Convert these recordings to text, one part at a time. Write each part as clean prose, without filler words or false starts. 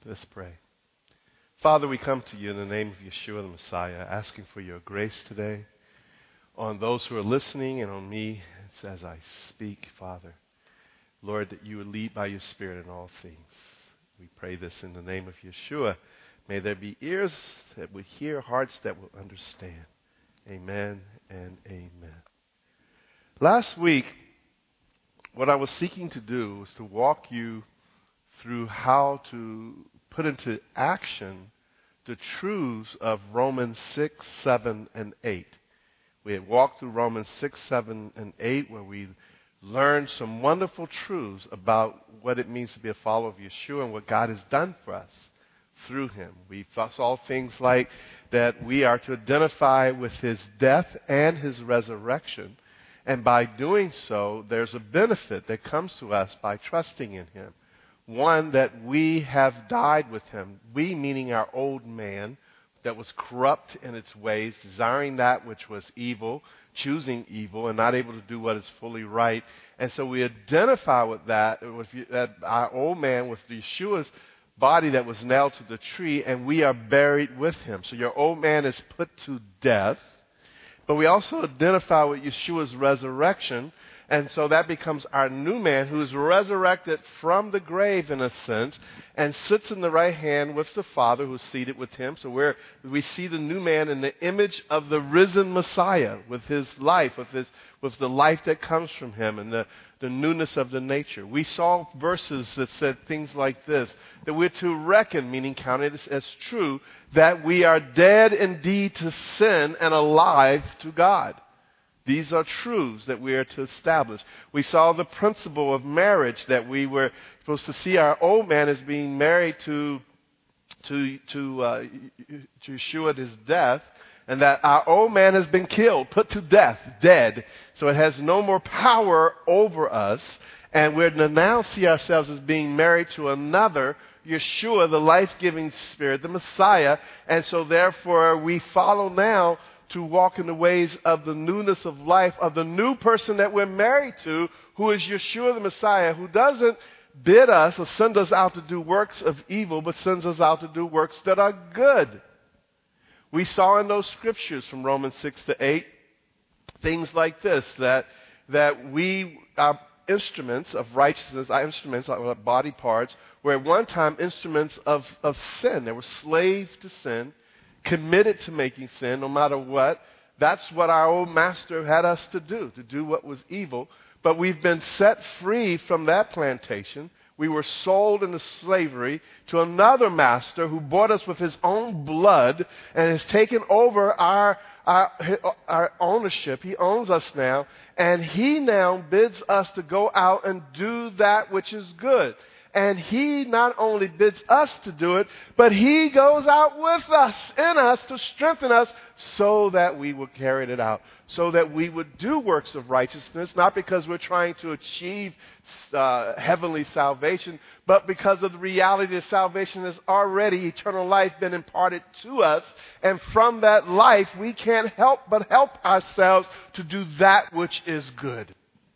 Let's pray. Father, we come to you in the name of Yeshua the Messiah, asking for your grace today on those who are listening and on me as I speak, Father. Lord, that you would lead by your Spirit in all things. We pray this in the name of Yeshua. May there be ears that would hear, hearts that will understand. Amen and amen. Last week, what I was seeking to do was to walk you through how to put into action the truths of Romans 6, 7, and 8. We had walked through Romans 6, 7, and 8 where we learned some wonderful truths about what it means to be a follower of Yeshua and what God has done for us through him. We saw things like that we are to identify with his death and his resurrection. And by doing so, there's a benefit that comes to us by trusting in him. One, that we have died with him. We, meaning our old man that was corrupt in its ways, desiring that which was evil, choosing evil, and not able to do what is fully right. And so we identify with that our old man with Yeshua's body that was nailed to the tree, and we are buried with him. So your old man is put to death. But we also identify with Yeshua's resurrection, and so that becomes our new man who is resurrected from the grave in a sense and sits in the right hand with the Father who is seated with him. So we see the new man in the image of the risen Messiah with his life, with the life that comes from him and the newness of the nature. We saw verses that said things like this, that we're to reckon, meaning count it as true, that we are dead indeed to sin and alive to God. These are truths that we are to establish. We saw the principle of marriage, that we were supposed to see our old man as being married to Yeshua at his death, and that our old man has been killed, put to death, dead. So it has no more power over us, and we're to now see ourselves as being married to another, Yeshua, the life-giving Spirit, the Messiah, and so therefore we follow now to walk in the ways of the newness of life, of the new person that we're married to, who is Yeshua the Messiah, who doesn't bid us or send us out to do works of evil, but sends us out to do works that are good. We saw in those scriptures from Romans 6 to 8 things like this, that we are instruments of righteousness, our instruments, our body parts, were at one time instruments of sin. They were slaves to sin, committed to making sin no matter what. That's what our old master had us to do what was evil. But we've been set free from that plantation. We were sold into slavery to another master who bought us with his own blood and has taken over our ownership. He owns us now, and he now bids us to go out and do that which is good. And he not only bids us to do it, but he goes out with us, in us, to strengthen us so that we would carry it out, so that we would do works of righteousness, not because we're trying to achieve heavenly salvation, but because of the reality that salvation has already, eternal life, been imparted to us. And from that life, we can't help but help ourselves to do that which is good.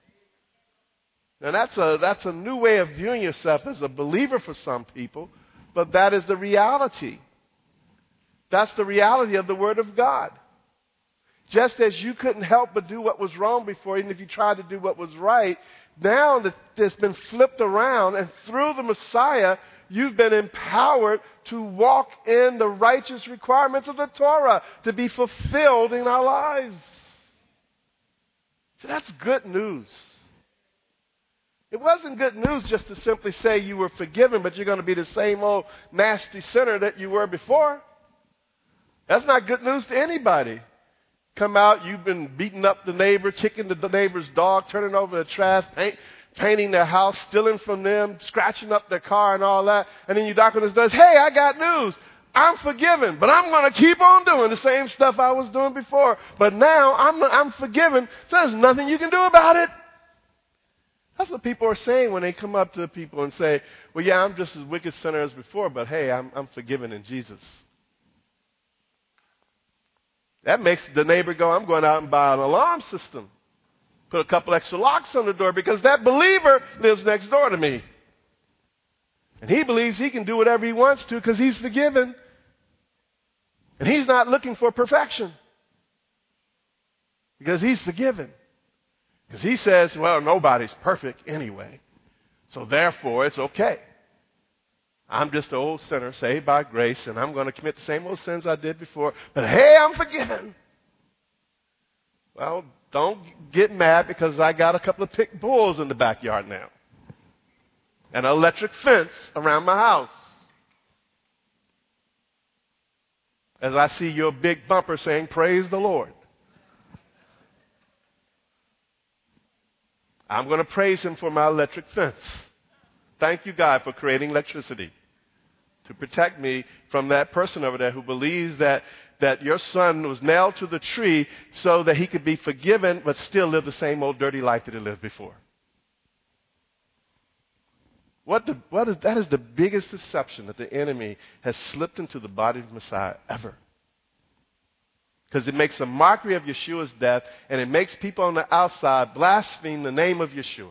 Now that's a new way of viewing yourself as a believer for some people, but that is the reality. That's the reality of the Word of God. Just as you couldn't help but do what was wrong before, even if you tried to do what was right, now that it's been flipped around, and through the Messiah, you've been empowered to walk in the righteous requirements of the Torah, to be fulfilled in our lives. So that's good news. It wasn't good news just to simply say you were forgiven, but you're going to be the same old nasty sinner that you were before. That's not good news to anybody. Come out, you've been beating up the neighbor, kicking the neighbor's dog, turning over the trash, painting their house, stealing from them, scratching up their car and all that. And then you knock on his door, hey, I got news. I'm forgiven, but I'm going to keep on doing the same stuff I was doing before. But now I'm forgiven, so there's nothing you can do about it. That's what people are saying when they come up to people and say, well, yeah, I'm just as wicked sinner as before, but hey, I'm forgiven in Jesus. That makes the neighbor go, I'm going out and buy an alarm system. Put a couple extra locks on the door because that believer lives next door to me. And he believes he can do whatever he wants to because he's forgiven. And he's not looking for perfection because he's forgiven. Because he says, well, nobody's perfect anyway. So therefore, it's okay. I'm just an old sinner saved by grace, and I'm going to commit the same old sins I did before. But hey, I'm forgiven. Well, don't get mad because I got a couple of pit bulls in the backyard now. And an electric fence around my house. As I see your big bumper saying, praise the Lord. I'm going to praise him for my electric fence. Thank you, God, for creating electricity to protect me from that person over there who believes that your son was nailed to the tree so that he could be forgiven but still live the same old dirty life that he lived before. That is the biggest deception that the enemy has slipped into the body of Messiah ever. Because it makes a mockery of Yeshua's death, and it makes people on the outside blaspheme the name of Yeshua.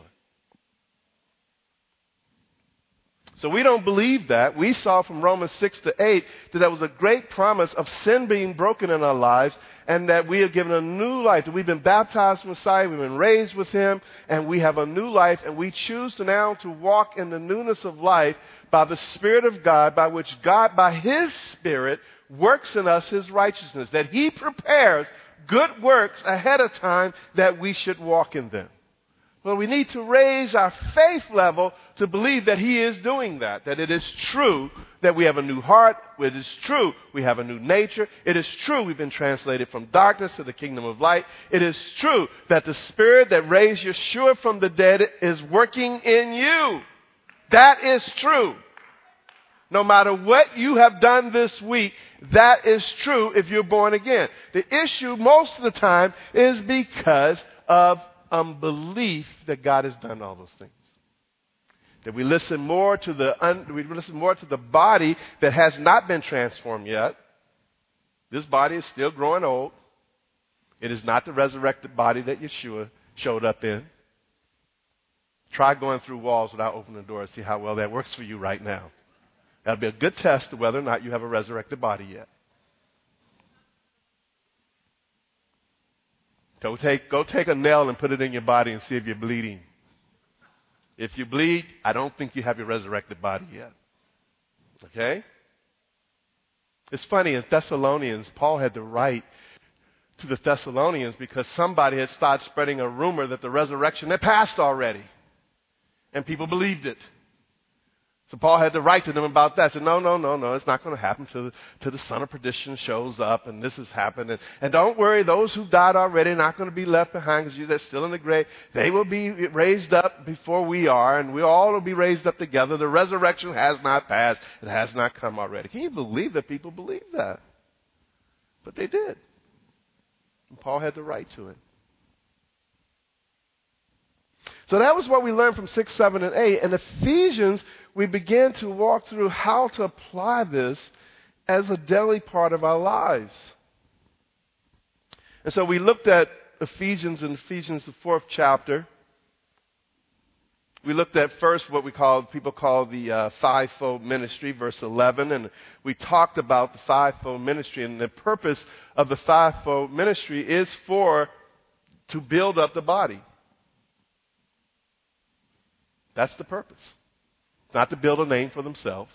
So we don't believe that. We saw from Romans 6-8 that there was a great promise of sin being broken in our lives, and that we are given a new life, that we've been baptized in Messiah, we've been raised with him, and we have a new life, and we choose to now to walk in the newness of life by the Spirit of God, by which God, by his Spirit, works in us his righteousness, that he prepares good works ahead of time that we should walk in them. Well, we need to raise our faith level to believe that he is doing that it is true that we have a new heart. It is true we have a new nature. It is true we've been translated from darkness to the kingdom of light. It is true that the Spirit that raised Yeshua from the dead is working in you. That is true. No matter what you have done this week, that is true if you're born again. The issue most of the time is because of unbelief that God has done all those things. That we listen more to the body that has not been transformed yet. This body is still growing old. It is not the resurrected body that Yeshua showed up in. Try going through walls without opening the door and see how well that works for you right now. That'll be a good test of whether or not you have a resurrected body yet. Go take a nail and put it in your body and see if you're bleeding. If you bleed, I don't think you have your resurrected body yet. Okay? It's funny, in Thessalonians, Paul had to write to the Thessalonians because somebody had started spreading a rumor that the resurrection had passed already. And people believed it. So Paul had to write to them about that. He said, no, it's not going to happen till the son of perdition shows up and this has happened. And don't worry, those who died already are not going to be left behind because they're still in the grave. They will be raised up before we are, and we all will be raised up together. The resurrection has not passed. It has not come already. Can you believe that people believe that? But they did. And Paul had to write to it. So that was what we learned from 6, 7, and 8. In Ephesians, we began to walk through how to apply this as a daily part of our lives. And so we looked at Ephesians in Ephesians, the 4th chapter. We looked at first what people call the fivefold ministry, verse 11. And we talked about the fivefold ministry. And the purpose of the fivefold ministry is to build up the body. That's the purpose. Not to build a name for themselves.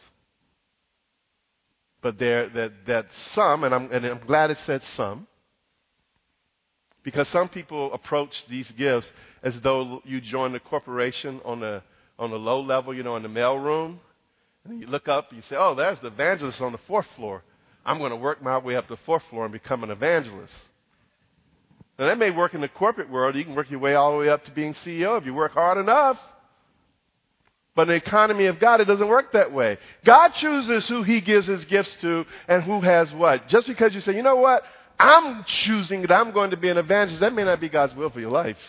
But that some, and I'm glad it said some, because some people approach these gifts as though you join the corporation on the low level, in the mail room. And then you look up and you say, oh, there's the evangelist on the 4th floor. I'm going to work my way up to the 4th floor and become an evangelist. Now, that may work in the corporate world. You can work your way all the way up to being CEO if you work hard enough. But in the economy of God, it doesn't work that way. God chooses who he gives his gifts to and who has what. Just because you say, you know what, I'm choosing that I'm going to be an evangelist, that may not be God's will for your life.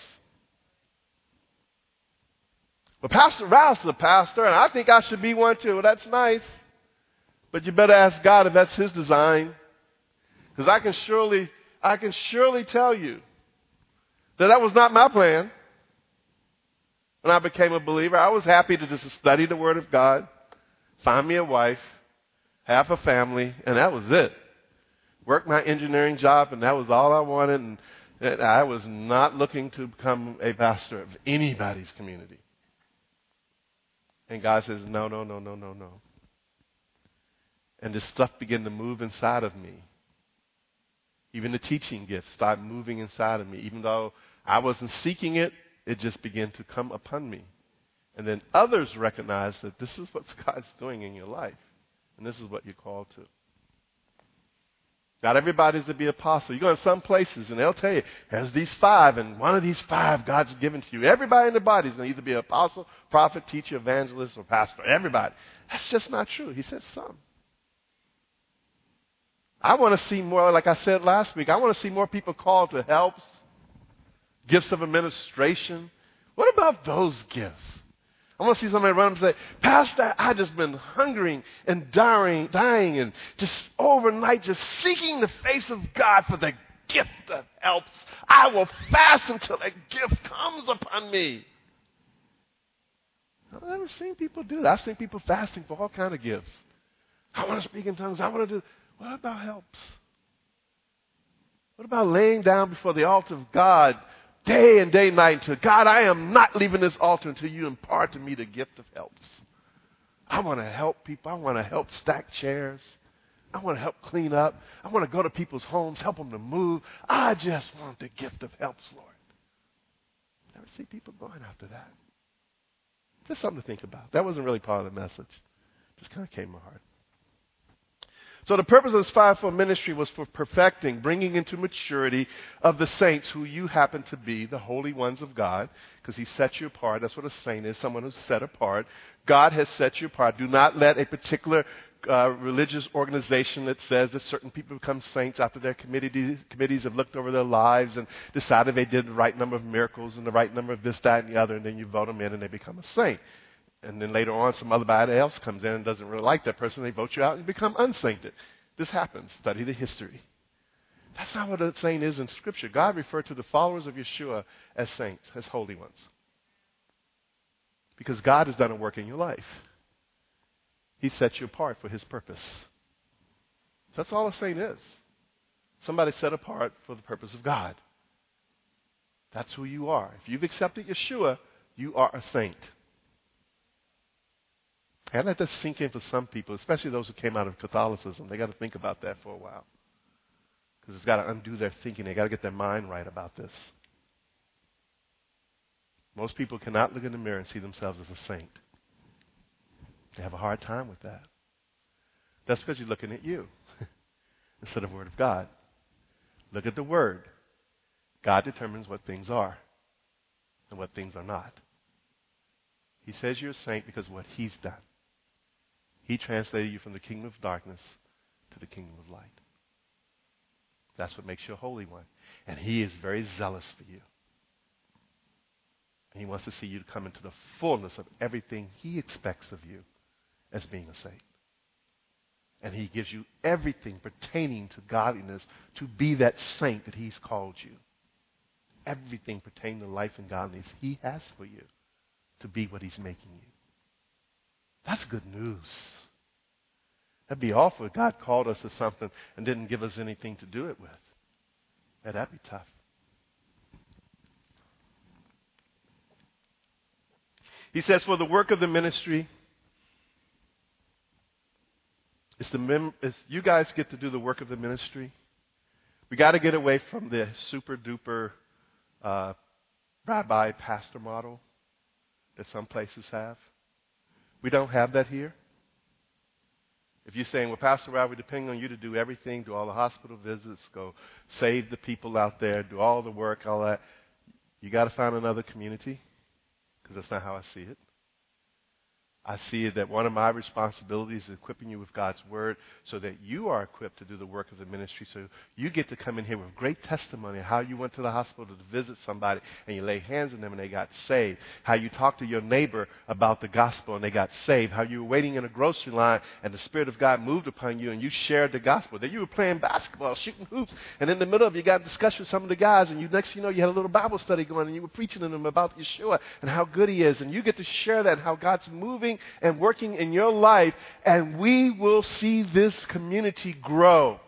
But Pastor Rouse is a pastor, and I think I should be one too. Well, that's nice. But you better ask God if that's his design. Because I can surely tell you that was not my plan. When I became a believer, I was happy to just study the Word of God. find me a wife, have a family, and that was it. Work my engineering job, and that was all I wanted. And I was not looking to become a pastor of anybody's community. And God says, no, no, no, no, no, no. And this stuff began to move inside of me. Even the teaching gift started moving inside of me. Even though I wasn't seeking it, it just began to come upon me. And then others recognized that this is what God's doing in your life. And this is what you're called to. Not everybody's to be an apostle. You go in some places and they'll tell you, there's these 5, and one of these 5 God's given to you. Everybody in the body is going to either be an apostle, prophet, teacher, evangelist, or pastor. Everybody. That's just not true. He said some. I want to see more, like I said last week, I want to see more people called to helps, gifts of administration. What about those gifts? I want to see somebody run up and say, Pastor, I've just been hungering and dying and just overnight just seeking the face of God for the gift that helps. I will fast until that gift comes upon me. I've never seen people do that. I've seen people fasting for all kinds of gifts. I want to speak in tongues. I want to do. What about helps? What about laying down before the altar of God day and day, night, until God, I am not leaving this altar until you impart to me the gift of helps. I want to help people. I want to help stack chairs. I want to help clean up. I want to go to people's homes, help them to move. I just want the gift of helps, Lord. Never see people going after that. Just something to think about. That wasn't really part of the message. Just kind of came to my heart. So the purpose of this fivefold ministry was for perfecting, bringing into maturity of the saints who you happen to be, the holy ones of God, because he set you apart. That's what a saint is, someone who's set apart. God has set you apart. Do not let a particular religious organization that says that certain people become saints after their committees have looked over their lives and decided they did the right number of miracles and the right number of this, that, and the other, and then you vote them in and they become a saint. And then later on, somebody else comes in and doesn't really like that person. They vote you out and you become unsainted. This happens. Study the history. That's not what a saint is in Scripture. God referred to the followers of Yeshua as saints, as holy ones. Because God has done a work in your life. He set you apart for his purpose. That's all a saint is. Somebody set apart for the purpose of God. That's who you are. If you've accepted Yeshua, you are a saint. And let that sink in for some people, especially those who came out of Catholicism. They got to think about that for a while. Because it's got to undo their thinking. They got to get their mind right about this. Most people cannot look in the mirror and see themselves as a saint. They have a hard time with that. That's because you're looking at you instead of the Word of God. Look at the Word. God determines what things are and what things are not. He says you're a saint because of what he's done. He translated you from the kingdom of darkness to the kingdom of light. That's what makes you a holy one. And he is very zealous for you. And he wants to see you come into the fullness of everything he expects of you as being a saint. And he gives you everything pertaining to godliness to be that saint that he's called you. Everything pertaining to life and godliness he has for you to be what he's making you. That's good news. That'd be awful if God called us to something and didn't give us anything to do it with. Yeah, that'd be tough. He says, for the work of the ministry, you guys get to do the work of the ministry. We got to get away from the super duper rabbi pastor model that some places have. We don't have that here. If you're saying, well, Pastor Rob, we're depending on you to do everything, do all the hospital visits, go save the people out there, do all the work, all that, you got to find another community, because that's not how I see it. I see it that one of my responsibilities is equipping you with God's Word so that you are equipped to do the work of the ministry. So you get to come in here with great testimony of how you went to the hospital to visit somebody and you lay hands on them and they got saved. How you talked to your neighbor about the gospel and they got saved. How you were waiting in a grocery line and the Spirit of God moved upon you and you shared the gospel. Then you were playing basketball, shooting hoops, and in the middle of it you got a discussion with some of the guys and next thing you know you had a little Bible study going and you were preaching to them about Yeshua and how good he is. And you get to share that and how God's moving moving and working in your life, and we will see this community grow.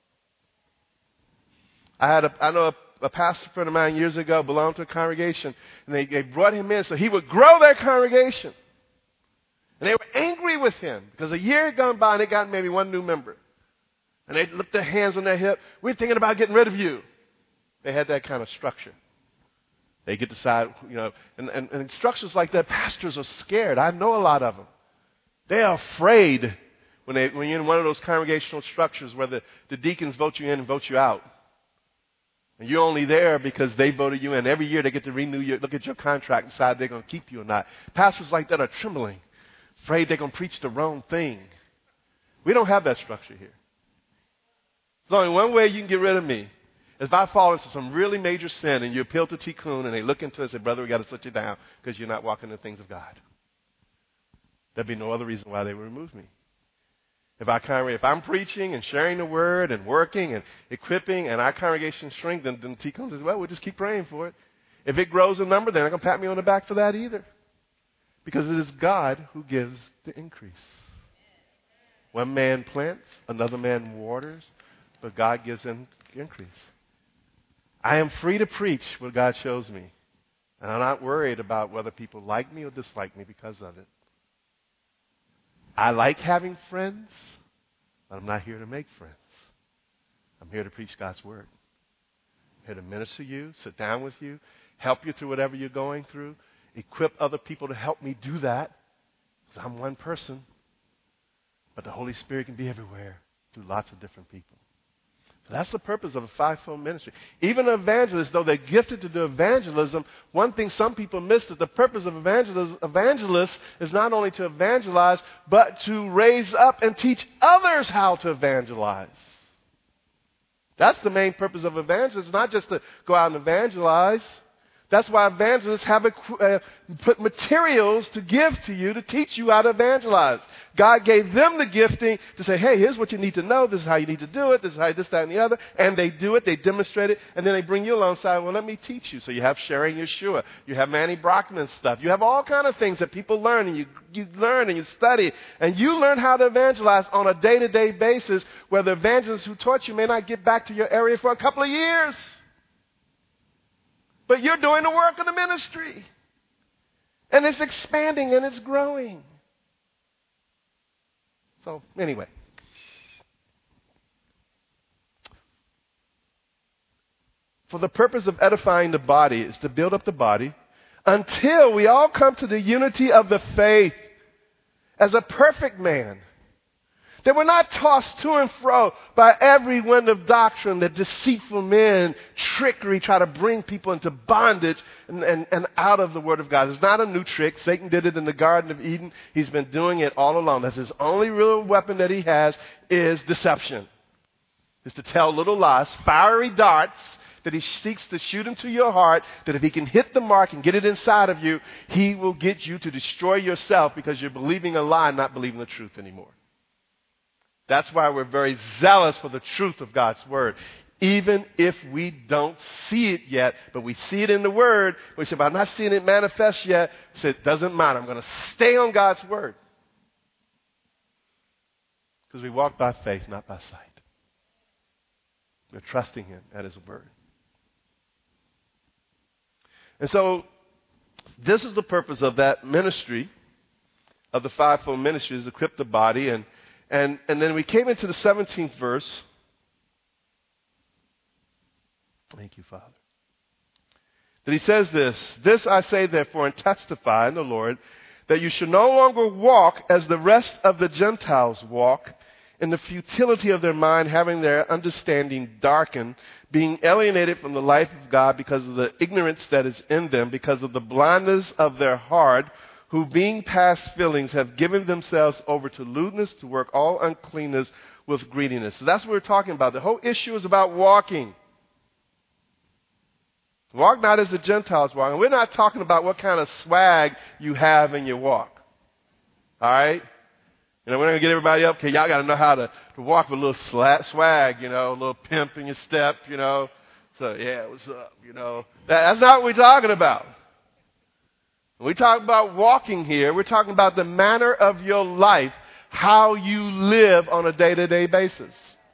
I know a pastor friend of mine years ago belonged to a congregation, and they brought him in so he would grow their congregation. And they were angry with him because a year had gone by and they got maybe one new member. And they looked their hands on their hip. We're thinking about getting rid of you. They had that kind of structure. They get to decide, and structures like that, pastors are scared. I know a lot of them. They are afraid when you're in one of those congregational structures where the deacons vote you in and vote you out. And you're only there because they voted you in. Every year they get to look at your contract and decide they're going to keep you or not. Pastors like that are trembling, afraid they're going to preach the wrong thing. We don't have that structure here. There's only one way you can get rid of me. If I fall into some really major sin and you appeal to Tikkun and they look into it and say, brother, we got to sit you down because you're not walking in the things of God. There'd be no other reason why they would remove me. If I'm preaching and sharing the word and working and equipping and our congregation shrinks, then Tikkun says, well, we'll just keep praying for it. If it grows in number, they're not going to pat me on the back for that either. Because it is God who gives the increase. One man plants, another man waters, but God gives increase. I am free to preach what God shows me. And I'm not worried about whether people like me or dislike me because of it. I like having friends, but I'm not here to make friends. I'm here to preach God's word. I'm here to minister you, sit down with you, help you through whatever you're going through, equip other people to help me do that. Because I'm one person. But the Holy Spirit can be everywhere through lots of different people. That's the purpose of a fivefold ministry. Even evangelists, though they're gifted to do evangelism, one thing some people miss that the purpose of evangelists is not only to evangelize, but to raise up and teach others how to evangelize. That's the main purpose of evangelists, not just to go out and evangelize. That's why evangelists have put materials to give to you to teach you how to evangelize. God gave them the gifting to say, hey, here's what you need to know. This is how you need to do it. This is how this, that, and the other. And they do it. They demonstrate it. And then they bring you alongside. Well, let me teach you. So you have Sharing Yeshua. You have Manny Brockman stuff. You have all kind of things that people learn. And you learn and you study. And you learn how to evangelize on a day-to-day basis where the evangelists who taught you may not get back to your area for a couple of years. But you're doing the work of the ministry. And it's expanding and it's growing. So, anyway. For the purpose of edifying the body is to build up the body until we all come to the unity of the faith as a perfect man. That we're not tossed to and fro by every wind of doctrine that deceitful men, trickery, try to bring people into bondage and out of the Word of God. It's not a new trick. Satan did it in the Garden of Eden. He's been doing it all along. That's his only real weapon that he has is deception. Is to tell little lies, fiery darts that he seeks to shoot into your heart, that if he can hit the mark and get it inside of you, he will get you to destroy yourself because you're believing a lie, not believing the truth anymore. That's why we're very zealous for the truth of God's Word. Even if we don't see it yet, but we see it in the Word, we say, but I'm not seeing it manifest yet. We say, it doesn't matter. I'm going to stay on God's Word. Because we walk by faith, not by sight. We're trusting Him at His Word. And so, this is the purpose of that ministry, of the fivefold ministry, is to equip the body. And then we came into the 17th verse. Thank you, Father. That he says this, "This I say therefore and testify in the Lord, that you should no longer walk as the rest of the Gentiles walk, in the futility of their mind, having their understanding darkened, being alienated from the life of God because of the ignorance that is in them, because of the blindness of their heart, who being past feelings have given themselves over to lewdness, to work all uncleanness with greediness." So that's what we're talking about. The whole issue is about walking. Walk not as the Gentiles walk. And we're not talking about what kind of swag you have in your walk. All right? We're not going to get everybody up. Okay, y'all got to know how to walk with a little swag, a little pimp in your step, So, yeah, what's up, That's not what we're talking about. When we talk about walking here, we're talking about the manner of your life, how you live on a day-to-day basis.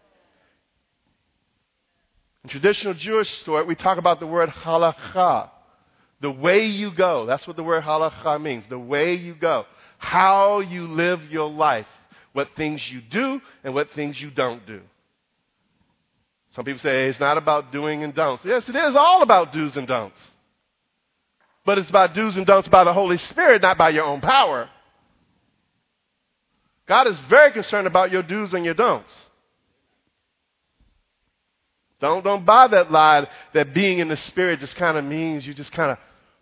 In traditional Jewish thought, we talk about the word halakha, the way you go. That's what the word halakha means, the way you go, how you live your life, what things you do and what things you don't do. Some people say it's not about doing and don'ts. Yes, it is all about do's and don'ts. But it's about do's and don'ts by the Holy Spirit, not by your own power. God is very concerned about your do's and your don'ts. Don't buy that lie that being in the Spirit just kind of means you just kind of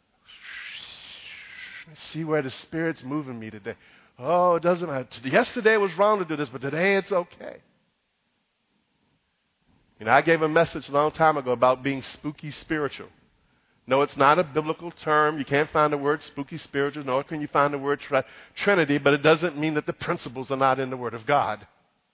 see where the Spirit's moving me today. Oh, it doesn't matter. Yesterday was wrong to do this, but today it's okay. You know, I gave a message a long time ago about being spooky spiritual. No, it's not a biblical term. You can't find the word spooky spiritual, nor can you find the word Trinity, but it doesn't mean that the principles are not in the Word of God.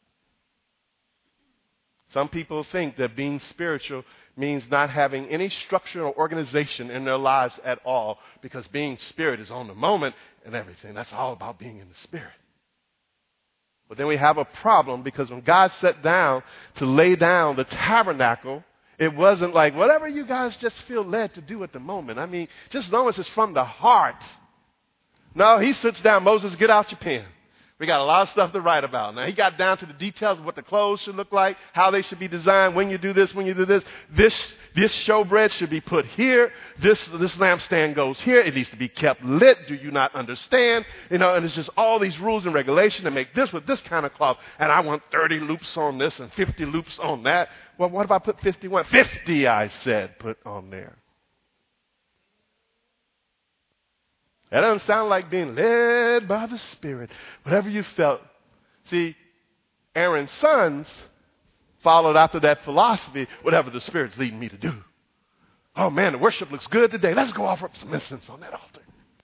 Some people think that being spiritual means not having any structure or organization in their lives at all, because being spirit is on the moment and everything. That's all about being in the Spirit. But then we have a problem, because when God sat down to lay down the tabernacle, it wasn't like whatever you guys just feel led to do at the moment. I mean, just as long as it's from the heart. No, he sits down, Moses, get out your pen. We got a lot of stuff to write about. Now, he got down to the details of what the clothes should look like, how they should be designed, when you do this, when you do this. This showbread should be put here. This lampstand goes here. It needs to be kept lit. Do you not understand? You know, and it's just all these rules and regulations to make this with this kind of cloth. And I want 30 loops on this and 50 loops on that. Well, what if I put 51? 50, I said, put on there. That doesn't sound like being led by the Spirit. Whatever you felt. See, Aaron's sons followed after that philosophy, whatever the Spirit's leading me to do. Oh, man, the worship looks good today. Let's go offer up some incense on that altar.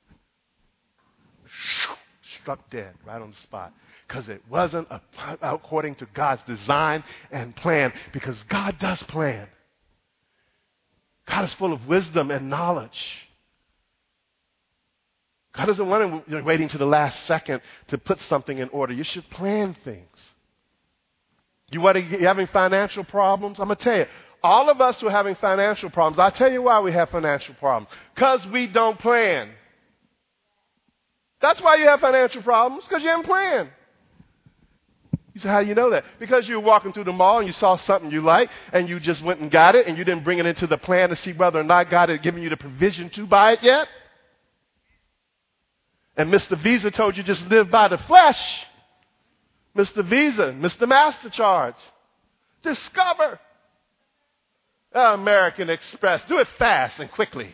Struck dead right on the spot. Because it wasn't according to God's design and plan. Because God does plan. God is full of wisdom and knowledge. God doesn't want you waiting to the last second to put something in order. You should plan things. You're having financial problems? I'm going to tell you, all of us who are having financial problems, I'll tell you why we have financial problems. Because we don't plan. That's why you have financial problems, because you haven't planned. You say, how do you know that? Because you were walking through the mall and you saw something you liked and you just went and got it and you didn't bring it into the plan to see whether or not God had given you the provision to buy it yet. And Mr. Visa told you just live by the flesh. Mr. Visa, Mr. MasterCharge. Discover. American Express. Do it fast and quickly.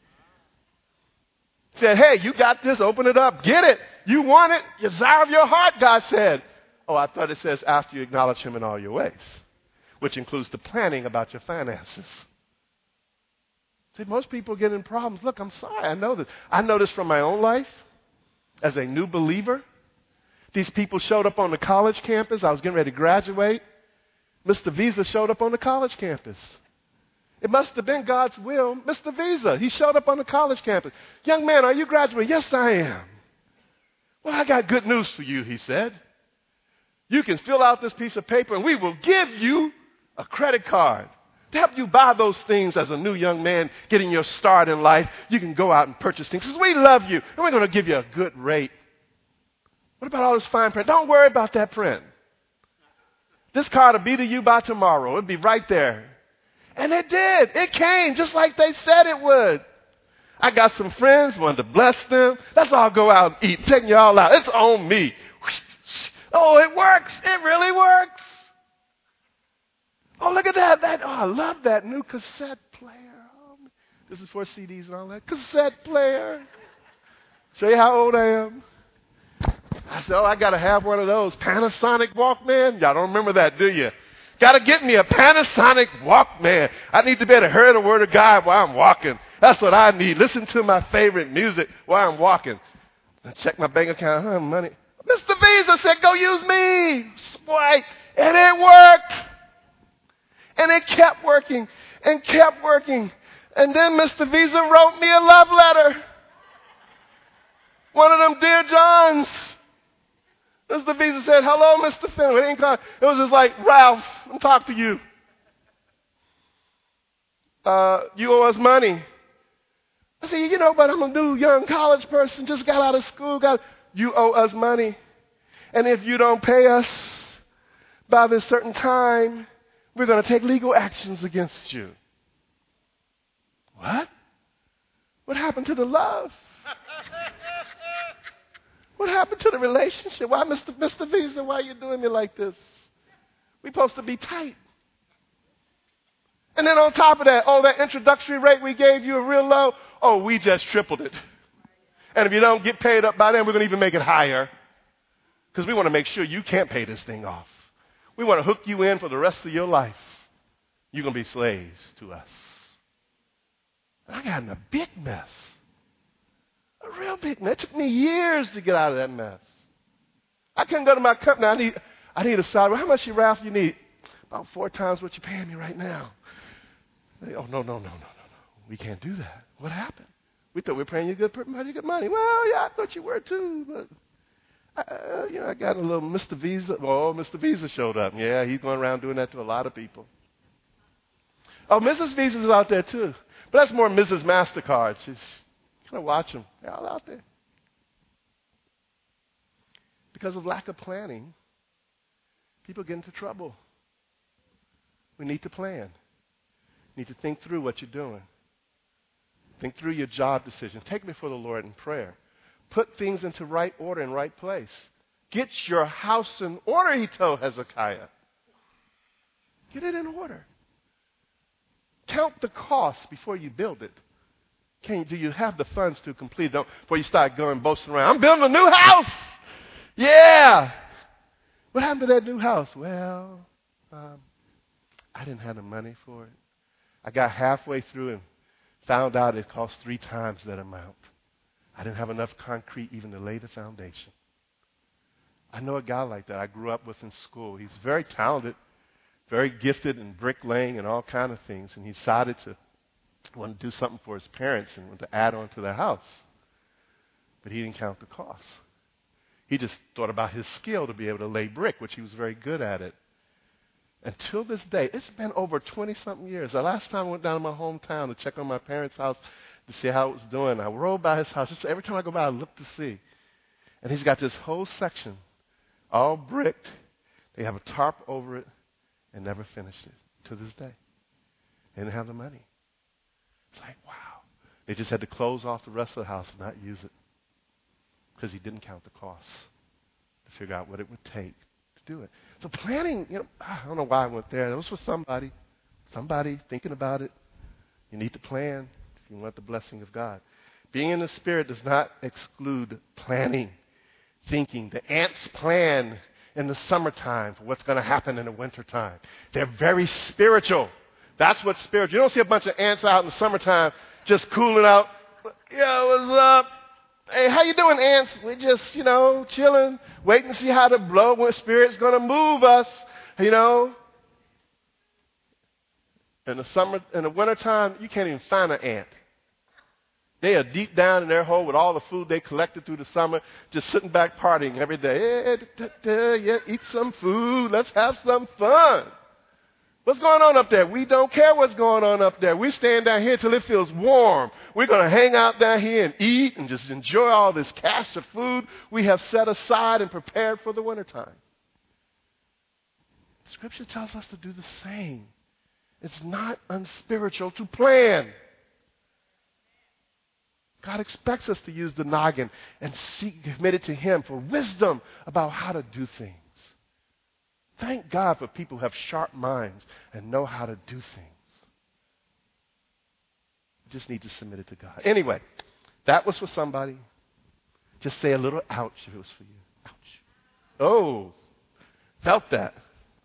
Said, hey, you got this. Open it up. Get it. You want it. Your desire of your heart, God said. Oh, I thought it says after you acknowledge him in all your ways, which includes the planning about your finances. See, most people get in problems. Look, I'm sorry. I know this. I know this from my own life. As a new believer, these people showed up on the college campus. I was getting ready to graduate. Mr. Visa showed up on the college campus. It must have been God's will. Mr. Visa, he showed up on the college campus. Young man, are you graduating? Yes, I am. Well, I got good news for you, he said. You can fill out this piece of paper and we will give you a credit card. To help you buy those things as a new young man getting your start in life, you can go out and purchase things. Because we love you, and we're going to give you a good rate. What about all this fine print? Don't worry about that print. This card will be to you by tomorrow. It'll be right there. And it did. It came just like they said it would. I got some friends, wanted to bless them. Let's all go out and eat. I'm taking you all out. It's on me. Oh, it works. It really works. Oh, look at that. I love that new cassette player. Oh, this is for CDs and all that. Cassette player. Show you how old I am. I said, I got to have one of those. Panasonic Walkman. Y'all don't remember that, do you? Got to get me a Panasonic Walkman. I need to be able to hear the word of God while I'm walking. That's what I need. Listen to my favorite music while I'm walking. I check my bank account. Money. Mr. Visa said, go use me. Swipe. And it worked. And it kept working and kept working. And then Mr. Visa wrote me a love letter. them Dear Johns. Mr. Visa said, hello, Mr. Fenner. It was just like, Ralph, I'm talking to you. You owe us money. I said, but I'm a new young college person, just got out of school. You owe us money. And if you don't pay us by this certain time, we're going to take legal actions against you. What? What happened to the love? What happened to the relationship? Why, Mr. Visa, why are you doing me like this? We're supposed to be tight. And then on top of that, that introductory rate we gave you is real low. Oh, we just tripled it. And if you don't get paid up by then, we're going to even make it higher. Because we want to make sure you can't pay this thing off. We want to hook you in for the rest of your life. You're going to be slaves to us. And I got in a big mess. A real big mess. It took me years to get out of that mess. I couldn't go to my company. I need a salary. How much, Ralph, you need? About 4 times what you're paying me right now. Oh, no. We can't do that. What happened? We thought we were paying you good money. Well, yeah, I thought you were too. But, I got a little Mr. Visa. Oh, Mr. Visa showed up. Yeah, he's going around doing that to a lot of people. Oh, Mrs. Visa's out there too. But that's more Mrs. MasterCard. She's kind of watch them. They're all out there. Because of lack of planning, people get into trouble. We need to plan. You need to think through what you're doing. Think through your job decisions. Take it before the Lord in prayer. Put things into right order and right place. Get your house in order, he told Hezekiah. Get it in order. Count the cost before you build it. Do you have the funds to complete it before you start going boasting around? I'm building a new house. Yeah. What happened to that new house? Well, I didn't have the money for it. I got halfway through and found out it cost 3 times that amount. I didn't have enough concrete even to lay the foundation. I know a guy like that I grew up with in school. He's very talented, very gifted in bricklaying and all kind of things. And he decided to want to do something for his parents and want to add on to their house. But he didn't count the cost. He just thought about his skill to be able to lay brick, which he was very good at it. Until this day, it's been over 20-something years. The last time I went down to my hometown to check on my parents' house to see how it was doing, I rode by his house. Just every time I go by, I look to see. And he's got this whole section, all bricked. They have a tarp over it and never finished it to this day. They didn't have the money. It's like, wow. They just had to close off the rest of the house and not use it because he didn't count the costs to figure out what it would take to do it. So planning, I don't know why I went there. It was for somebody thinking about it. You need to plan if you want the blessing of God. Being in the Spirit does not exclude planning, thinking. The ants plan in the summertime for what's going to happen in the wintertime. They're very spiritual. That's what's spiritual. You don't see a bunch of ants out in the summertime just cooling out. Yo, what's up? Hey, how you doing, ants? We're just, chilling, waiting to see how the Spirit's going to move us, In the wintertime, you can't even find an ant. They are deep down in their hole with all the food they collected through the summer, just sitting back partying every day. Yeah, eat some food. Let's have some fun. What's going on up there? We don't care what's going on up there. We're staying down here till it feels warm. We're going to hang out down here and eat and just enjoy all this cache of food we have set aside and prepared for the wintertime. Scripture tells us to do the same. It's not unspiritual to plan. God expects us to use the noggin and seek committed to Him for wisdom about how to do things. Thank God for people who have sharp minds and know how to do things. You just need to submit it to God. Anyway, that was for somebody. Just say a little ouch if it was for you. Ouch. Oh, felt that.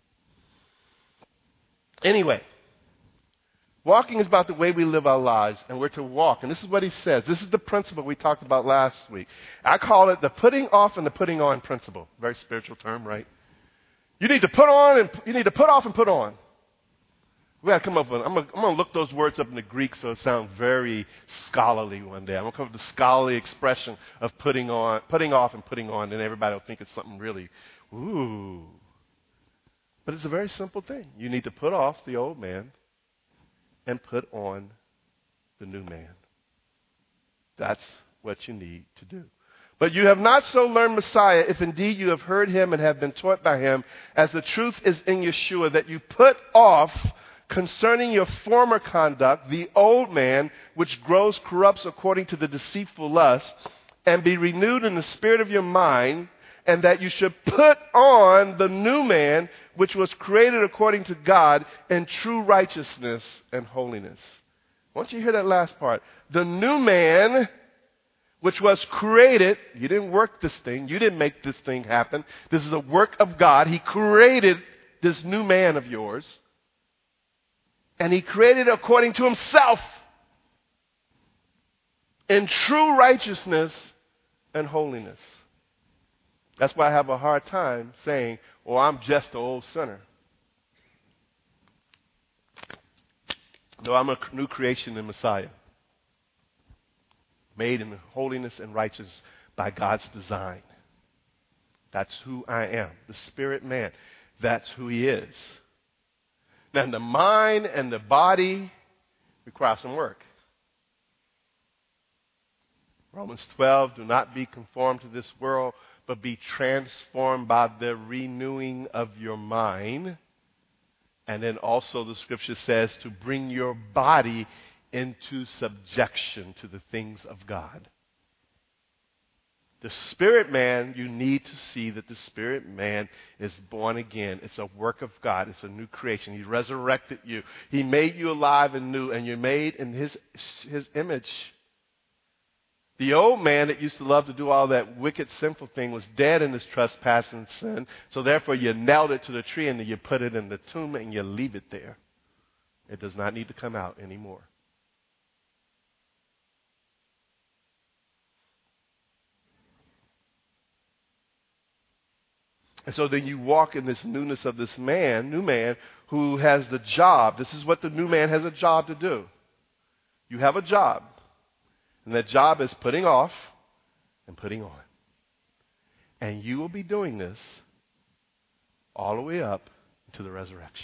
Anyway, walking is about the way we live our lives, and we're to walk. And this is what he says. This is the principle we talked about last week. I call it the putting off and the putting on principle. Very spiritual term, right? You need to put off and put on. We got to come up with, I'm going to look those words up in the Greek so it sounds very scholarly one day. I'm going to come up with the scholarly expression of putting off and putting on, and everybody will think it's something really, ooh. But it's a very simple thing. You need to put off the old man and put on the new man. That's what you need to do. But you have not so learned Messiah, if indeed you have heard him and have been taught by him, as the truth is in Yeshua, that you put off concerning your former conduct the old man, which grows corrupts according to the deceitful lust, and be renewed in the spirit of your mind, and that you should put on the new man, which was created according to God in true righteousness and holiness. I want you to hear that last part. The new man, which was created, you didn't work this thing, you didn't make this thing happen. This is a work of God. He created this new man of yours. And he created it according to himself in true righteousness and holiness. That's why I have a hard time saying, oh, I'm just an old sinner. Though I'm a new creation in Messiah, made in holiness and righteousness by God's design. That's who I am, the spirit man. That's who he is. Now, the mind and the body require some work. Romans 12, do not be conformed to this world, but be transformed by the renewing of your mind. And then also the scripture says to bring your body into subjection to the things of God. The spirit man, you need to see that the spirit man is born again. It's a work of God. It's a new creation. He resurrected you. He made you alive and new, and you're made in his image. The old man that used to love to do all that wicked, sinful thing was dead in his trespass and sin. So therefore you nailed it to the tree and then you put it in the tomb and you leave it there. It does not need to come out anymore. And so then you walk in this newness of this man, new man, who has the job. This is what the new man has a job to do. You have a job. And that job is putting off and putting on. And you will be doing this all the way up to the resurrection.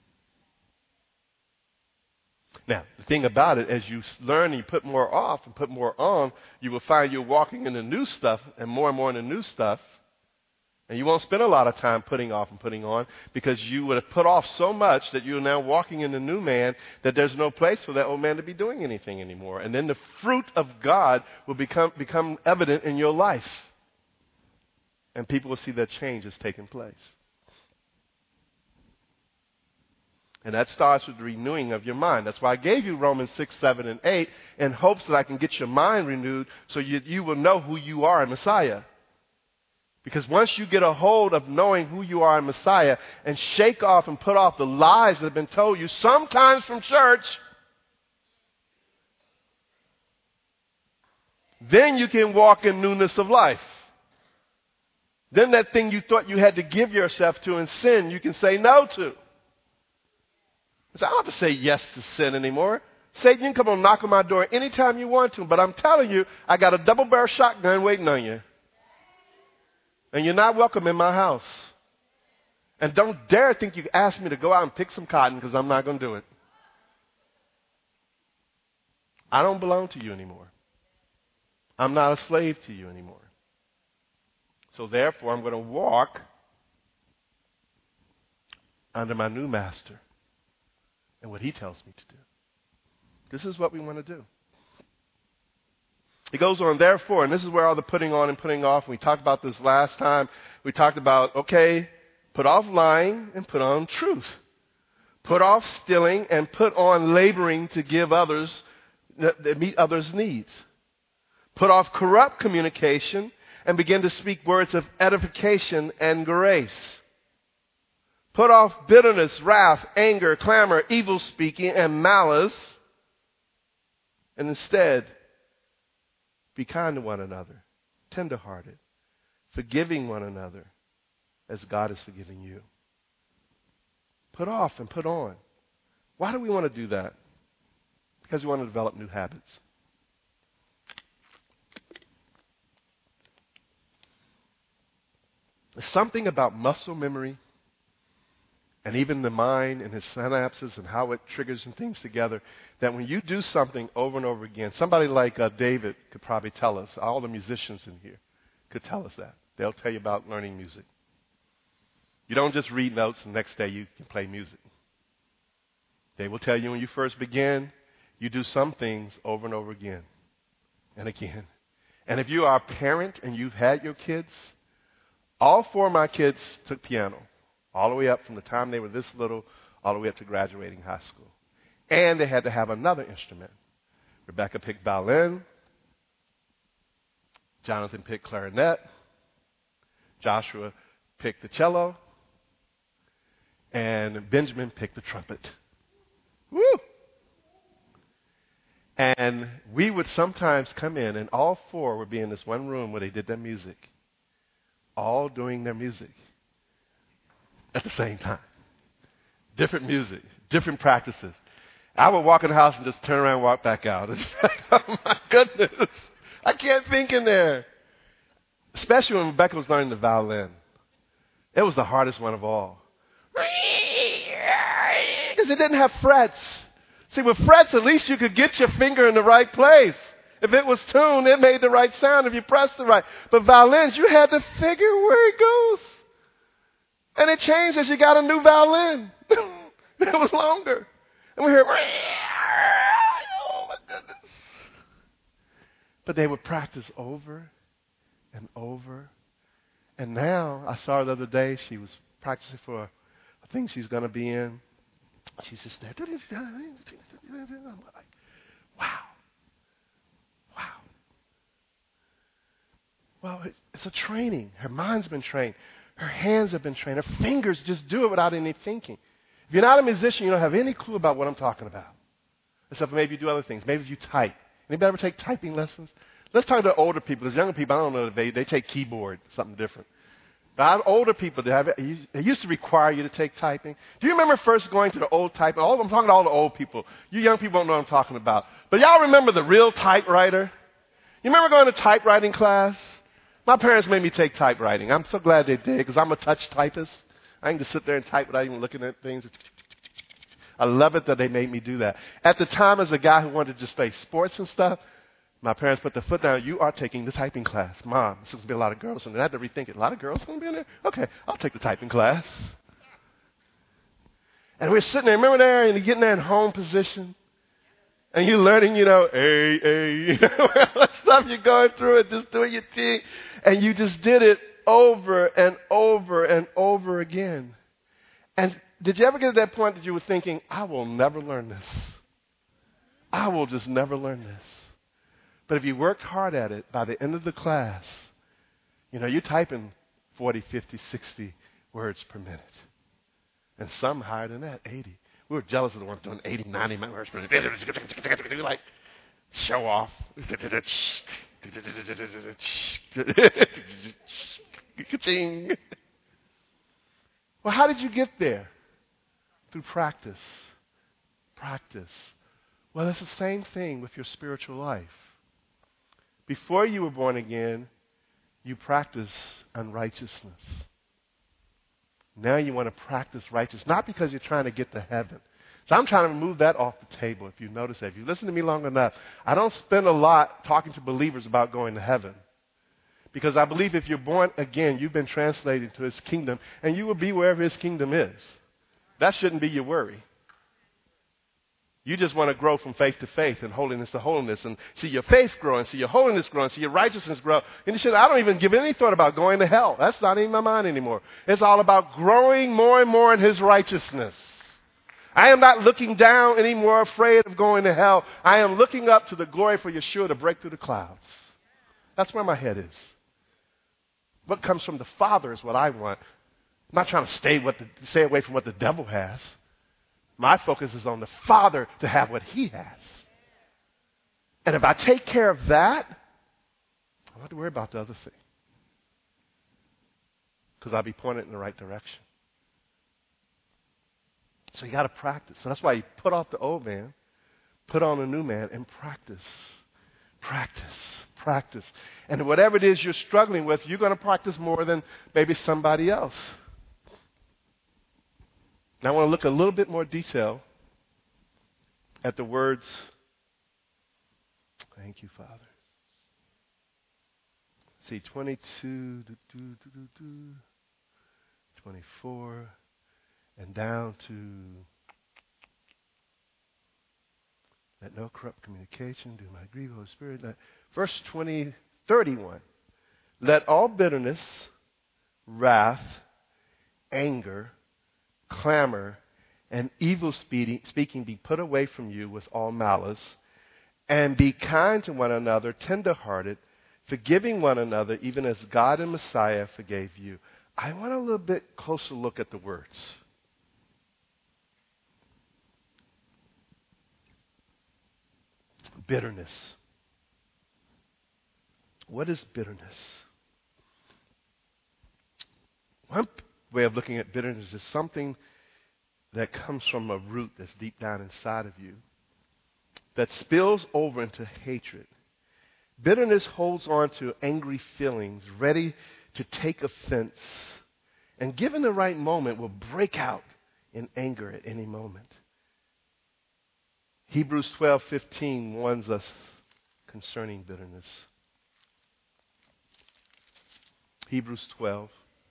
Now, the thing about it, as you learn and you put more off and put more on, you will find you're walking in the new stuff and more in the new stuff. And you won't spend a lot of time putting off and putting on because you would have put off so much that you're now walking in the new man that there's no place for that old man to be doing anything anymore. And then the fruit of God will become evident in your life. And people will see that change is taking place. And that starts with the renewing of your mind. That's why I gave you Romans 6, 7, and 8 in hopes that I can get your mind renewed so you will know who you are in Messiah. Because once you get a hold of knowing who you are in Messiah and shake off and put off the lies that have been told you, sometimes from church, then you can walk in newness of life. Then that thing you thought you had to give yourself to in sin, you can say no to. So I don't have to say yes to sin anymore. Satan, you can come on knock on my door anytime you want to, but I'm telling you, I got a double-barrel shotgun waiting on you. And you're not welcome in my house. And don't dare think you can ask me to go out and pick some cotton because I'm not going to do it. I don't belong to you anymore. I'm not a slave to you anymore. So therefore, I'm going to walk under my new master and what he tells me to do. This is what we want to do. He goes on, therefore, and this is where all the putting on and putting off, and we talked about this last time. We talked about, okay, put off lying and put on truth. Put off stealing and put on laboring to give others, to meet others' needs. Put off corrupt communication and begin to speak words of edification and grace. Put off bitterness, wrath, anger, clamor, evil speaking, and malice, and instead, be kind to one another, tenderhearted, forgiving one another as God is forgiving you. Put off and put on. Why do we want to do that? Because we want to develop new habits. There's something about muscle memory and even the mind and his synapses and how it triggers and things together, that when you do something over and over again, somebody like David could probably tell us, all the musicians in here could tell us that. They'll tell you about learning music. You don't just read notes and the next day you can play music. They will tell you when you first begin, you do some things over and over again and again. And if you are a parent and you've had your kids, all 4 of my kids took piano, all the way up from the time they were this little, all the way up to graduating high school. And they had to have another instrument. Rebecca picked violin. Jonathan picked clarinet. Joshua picked the cello. And Benjamin picked the trumpet. Woo! And we would sometimes come in, and all 4 would be in this one room where they did their music, all doing their music at the same time. Different music, different practices. I would walk in the house and just turn around and walk back out. It's like, oh my goodness, I can't think in there. Especially when Rebecca was learning the violin. It was the hardest one of all. Because it didn't have frets. See, with frets, at least you could get your finger in the right place. If it was tuned, it made the right sound if you pressed it right. But violins, you had to figure where it goes. And it changed as you got a new violin. It was longer. And we heard, oh my goodness. But they would practice over and over. And now, I saw her the other day, she was practicing for a thing she's going to be in. She's just there. I'm like, wow. Wow. Well, it's a training. Her mind's been trained. Her hands have been trained. Her fingers just do it without any thinking. If you're not a musician, you don't have any clue about what I'm talking about. Except for maybe you do other things. Maybe if you type. Anybody ever take typing lessons? Let's talk to older people. There's younger people, I don't know, they take keyboard, something different. But I have older people, they used to require you to take typing. Do you remember first going to the old typing? I'm talking to all the old people. You young people don't know what I'm talking about. But y'all remember the real typewriter? You remember going to typewriting class? My parents made me take typewriting. I'm so glad they did because I'm a touch typist. I can just sit there and type without even looking at things. I love it that they made me do that. At the time, as a guy who wanted to just play sports and stuff, my parents put their foot down. You are taking the typing class. Mom, there's going to be a lot of girls in there. I had to rethink it. A lot of girls going to be in there? Okay, I'll take the typing class. And we're sitting there. Remember there? And you're getting there in home position. And you're learning, A, what stuff you're going through and just doing your thing. And you just did it over and over and over again. And did you ever get to that point that you were thinking, I will never learn this. I will just never learn this. But if you worked hard at it, by the end of the class, you're typing 40, 50, 60 words per minute. And some higher than that, 80. We were jealous of the ones doing 80, 90 words per minute. We like, show off. Well, how did you get there? Through practice. Practice. Well, it's the same thing with your spiritual life. Before you were born again, you practiced unrighteousness. Now you want to practice righteousness, not because you're trying to get to heaven. So I'm trying to remove that off the table, if you notice that. If you listen to me long enough, I don't spend a lot talking to believers about going to heaven. Because I believe if you're born again, you've been translated to his kingdom, and you will be wherever his kingdom is. That shouldn't be your worry. You just want to grow from faith to faith and holiness to holiness and see your faith grow and see your holiness grow and see your righteousness grow. And you should, I don't even give any thought about going to hell. That's not in my mind anymore. It's all about growing more and more in his righteousness. I am not looking down anymore afraid of going to hell. I am looking up to the glory for Yeshua to break through the clouds. That's where my head is. What comes from the Father is what I want. I'm not trying to stay away from what the devil has. My focus is on the Father to have what he has. And if I take care of that, I don't have to worry about the other thing. Because I'll be pointed in the right direction. So you got to practice. So that's why you put off the old man, put on a new man, and practice. Practice. Practice. And whatever it is you're struggling with, you're going to practice more than maybe somebody else. Now I want to look a little bit more detail at the words. Thank you, Father. See, 22, 24, and down to let no corrupt communication do my grief, Holy Spirit. Verse 31. Let all bitterness, wrath, anger, clamor, and evil speaking be put away from you with all malice, and be kind to one another, tender-hearted, forgiving one another, even as God and Messiah forgave you. I want a little bit closer look at the words. Bitterness. What is bitterness? One way of looking at bitterness is something that comes from a root that's deep down inside of you that spills over into hatred. Bitterness holds on to angry feelings, ready to take offense, and given the right moment will break out in anger at any moment. Hebrews 12:15 warns us concerning bitterness. Hebrews 12,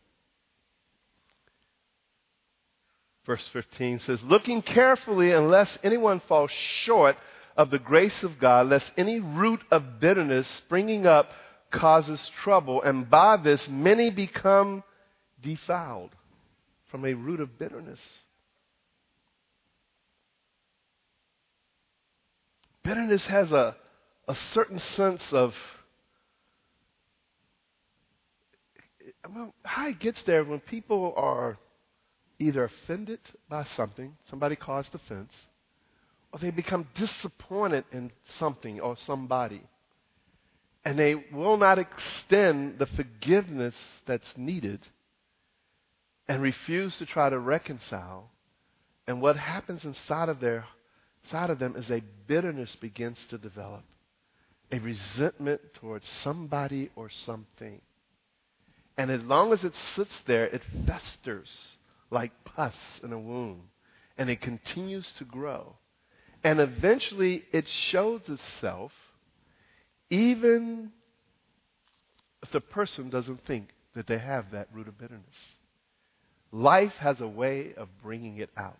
verse 15 says, looking carefully, unless anyone falls short of the grace of God, lest any root of bitterness springing up causes trouble, and by this many become defiled. From a root of bitterness. Bitterness has a certain sense of, well, how it gets there when people are either offended by something, somebody caused offense, or they become disappointed in something or somebody. And they will not extend the forgiveness that's needed and refuse to try to reconcile. And what happens inside of them is a bitterness begins to develop, a resentment towards somebody or something. And as long as it sits there, it festers like pus in a wound, and it continues to grow. And eventually it shows itself even if the person doesn't think that they have that root of bitterness. Life has a way of bringing it out.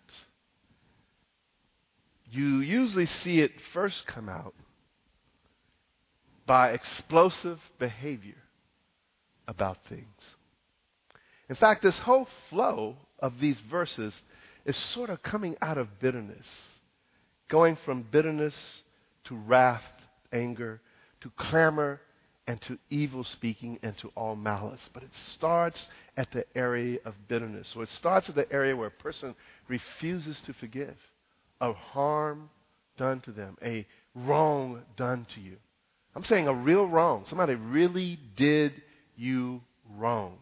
You usually see it first come out by explosive behavior about things. In fact, this whole flow of these verses is sort of coming out of bitterness, going from bitterness to wrath, anger, to clamor, and to evil speaking, and to all malice. But it starts at the area of bitterness. So it starts at the area where a person refuses to forgive a harm done to them, a wrong done to you. I'm saying a real wrong. Somebody really did you wrong.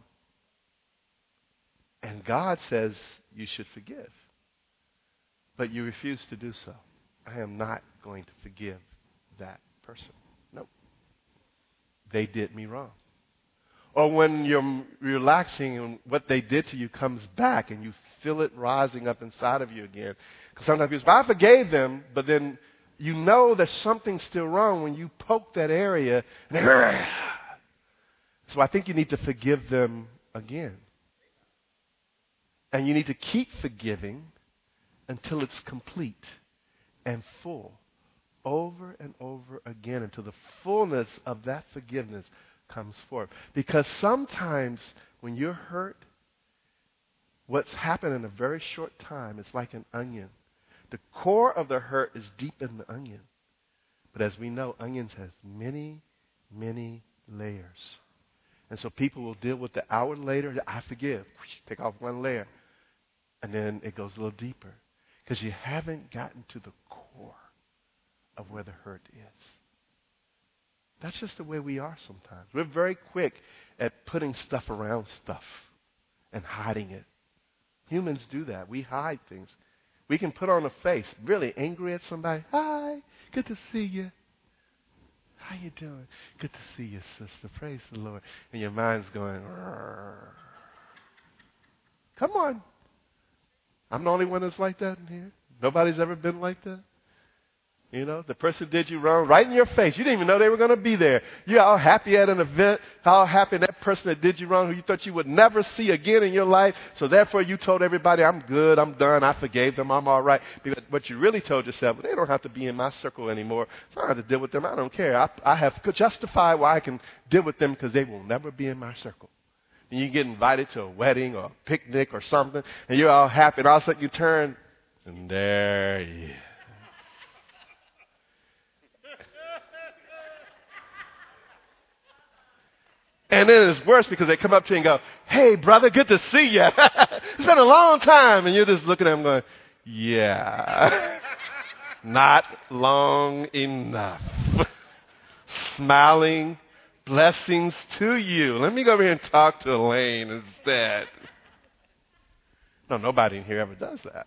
And God says you should forgive. But you refuse to do so. I am not going to forgive that person. Nope. They did me wrong. Or when you're relaxing and what they did to you comes back and you feel it rising up inside of you again. Because sometimes people say, I forgave them, but then you know there's something still wrong when you poke that area. And so I think you need to forgive them again. And you need to keep forgiving until it's complete and full, over and over again, until the fullness of that forgiveness comes forth. Because sometimes when you're hurt, what's happened in a very short time is like an onion. The core of the hurt is deep in the onion. But as we know, onions has many, many layers. And so people will deal with the hour later, I forgive. Take off one layer. And then it goes a little deeper. Because you haven't gotten to the core of where the hurt is. That's just the way we are sometimes. We're very quick at putting stuff around stuff and hiding it. Humans do that. We hide things. We can put on a face, really angry at somebody. Hi, good to see you. How you doing? Good to see you, sister. Praise the Lord. And your mind's going, "Rrr." Come on. I'm the only one that's like that in here. Nobody's ever been like that. You know, the person did you wrong right in your face. You didn't even know they were going to be there. You're all happy at an event, all happy that person that did you wrong, who you thought you would never see again in your life. So therefore you told everybody, I'm good, I'm done, I forgave them, I'm all right. But what you really told yourself, well, they don't have to be in my circle anymore. So I don't have to deal with them. I don't care. I have justified why I can deal with them because they will never be in my circle. And you get invited to a wedding or a picnic or something, and you're all happy, and all of a sudden you turn, and there he is. And then it's worse because they come up to you and go, hey, brother, good to see you. It's been a long time. And you're just looking at them going, yeah, not long enough. Smiling, blessings to you. Let me go over here and talk to Elaine instead. No, nobody in here ever does that.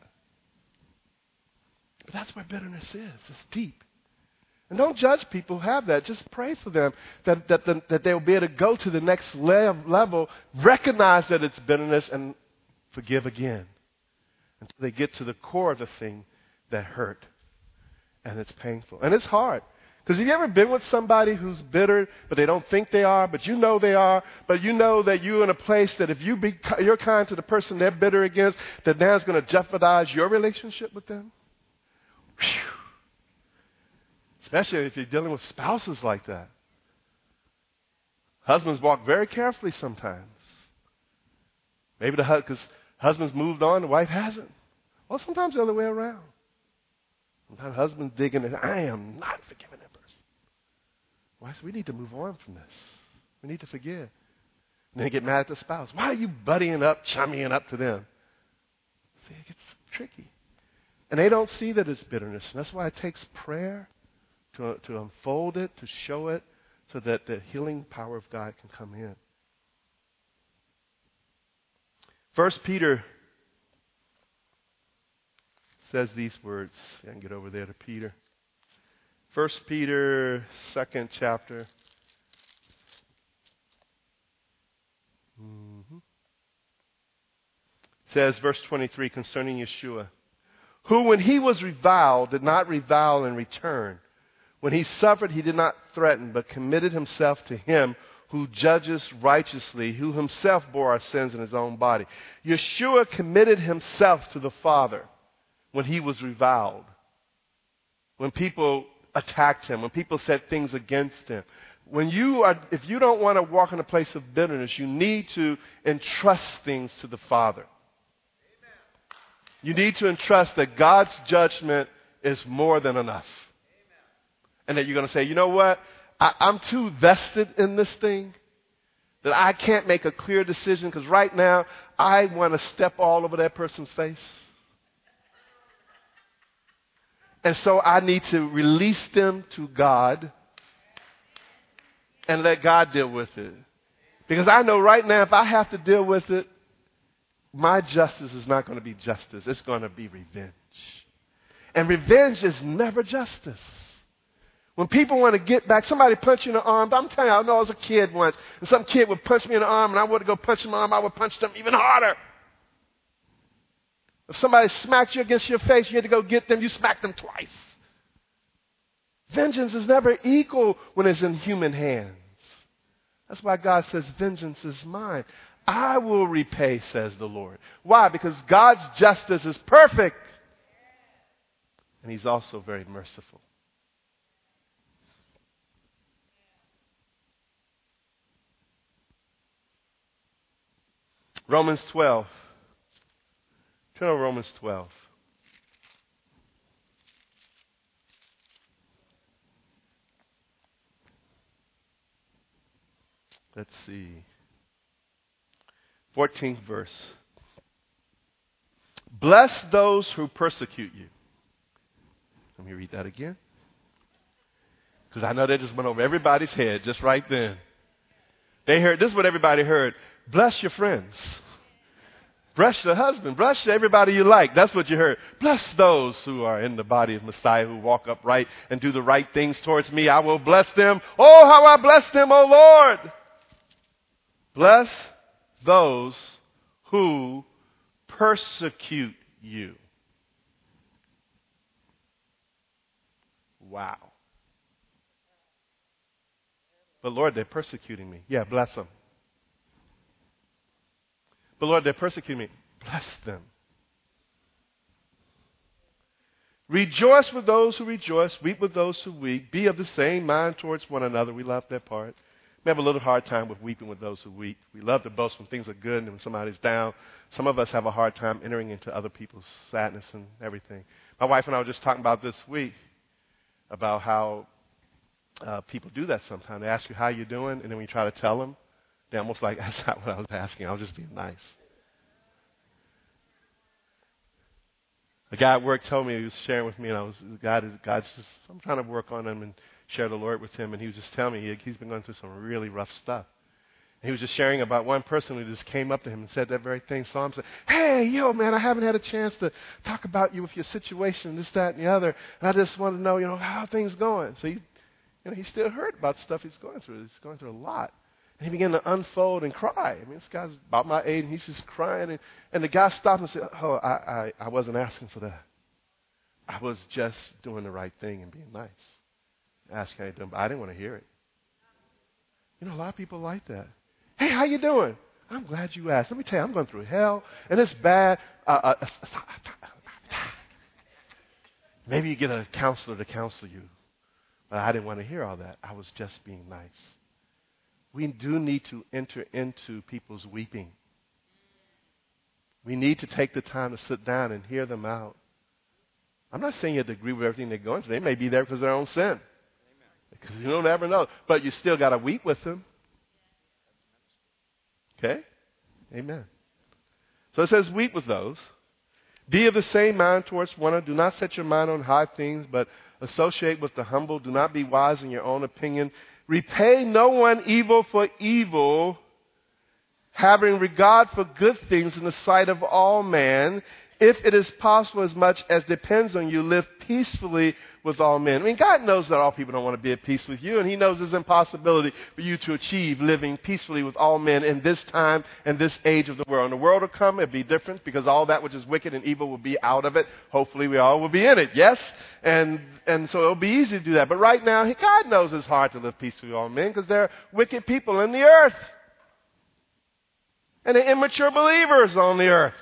But that's where bitterness is. It's deep. And don't judge people who have that. Just pray for them that they'll be able to go to the next level, recognize that it's bitterness, and forgive again until they get to the core of the thing that hurt. And it's painful. And it's hard. Because have you ever been with somebody who's bitter, but they don't think they are, but you know they are, but you know that you're in a place that if you're kind to the person they're bitter against, that now it's going to jeopardize your relationship with them? Whew. Especially if you're dealing with spouses like that. Husbands walk very carefully sometimes. Maybe because husband's moved on, the wife hasn't. Or sometimes the other way around. Sometimes husbands dig in and I am not forgiving that person. Why? So we need to move on from this. We need to forgive. And then they get mad at the spouse. Why are you buddying up, chummying up to them? See, it gets tricky. And they don't see that it's bitterness. And that's why it takes prayer to unfold it, to show it, so that the healing power of God can come in. 1 Peter says these words. I can get over there to Peter. 1 Peter, 2nd chapter. Says, verse 23, concerning Yeshua, who when he was reviled, did not revile in return. When he suffered, he did not threaten, but committed himself to him who judges righteously, who himself bore our sins in his own body. Yeshua committed himself to the Father when he was reviled, when people attacked him, when people said things against him. If you don't want to walk in a place of bitterness, you need to entrust things to the Father. You need to entrust that God's judgment is more than enough. And that you're going to say, you know what? I'm too vested in this thing that I can't make a clear decision because right now I want to step all over that person's face. And so I need to release them to God and let God deal with it. Because I know right now if I have to deal with it, my justice is not going to be justice. It's going to be revenge. And revenge is never justice. When people want to get back, somebody punch you in the arm. I'm telling you, I know I was a kid once, and some kid would punch me in the arm, and I would go punch him in the arm, I would punch them even harder. If somebody smacked you against your face, you had to go get them, you smacked them twice. Vengeance is never equal when it's in human hands. That's why God says, vengeance is mine. I will repay, says the Lord. Why? Because God's justice is perfect. And he's also very merciful. Romans 12. Turn to Romans 12. Let's see. 14th verse. Bless those who persecute you. Let me read that again. Because I know that just went over everybody's head just right then. They heard, this is what everybody heard. Bless your friends. Bless your husband. Bless everybody you like. That's what you heard. Bless those who are in the body of Messiah, who walk upright and do the right things towards me. I will bless them. Oh, how I bless them, oh Lord. Bless those who persecute you. Wow. But Lord, they're persecuting me. Yeah, bless them. But Lord, they're persecuting me. Bless them. Rejoice with those who rejoice. Weep with those who weep. Be of the same mind towards one another. We love that part. We have a little hard time with weeping with those who weep. We love to boast when things are good and when somebody's down. Some of us have a hard time entering into other people's sadness and everything. My wife and I were just talking about this week about how people do that sometimes. They ask you how you doing, and then when you try to tell them, they're almost like, that's not what I was asking. I was just being nice. A guy at work told me, he was sharing with me, and God's just, I'm trying to work on him and share the Lord with him, and he was just telling me he's been going through some really rough stuff. And he was just sharing about one person who just came up to him and said that very thing. So I'm saying, hey, yo, man, I haven't had a chance to talk about you with your situation, this, that, and the other, and I just want to know, how things going. So he still heard about stuff he's going through. He's going through a lot. And he began to unfold and cry. I mean, this guy's about my age, and he's just crying. And the guy stopped and said, oh, I wasn't asking for that. I was just doing the right thing and being nice. Asking how you doing, but I didn't want to hear it. A lot of people like that. Hey, how you doing? I'm glad you asked. Let me tell you, I'm going through hell, and it's bad. Maybe you get a counselor to counsel you. But I didn't want to hear all that. I was just being nice. We do need to enter into people's weeping. We need to take the time to sit down and hear them out. I'm not saying you have to agree with everything they're going through. They may be there because of their own sin. Because you don't ever know. But you still got to weep with them. Okay? Amen. So it says, weep with those. Be of the same mind towards one another. Do not set your mind on high things, but associate with the humble. Do not be wise in your own opinion. Repay no one evil for evil, having regard for good things in the sight of all men. If it is possible, as much as depends on you, live peacefully with all men. I mean, God knows that all people don't want to be at peace with you, and He knows there's impossibility for you to achieve living peacefully with all men in this time and this age of the world. And the world will come, it'll be different, because all that which is wicked and evil will be out of it. Hopefully we all will be in it, yes? And so it'll be easy to do that. But right now, God knows it's hard to live peacefully with all men, because there are wicked people in the earth. And there are immature believers on the earth.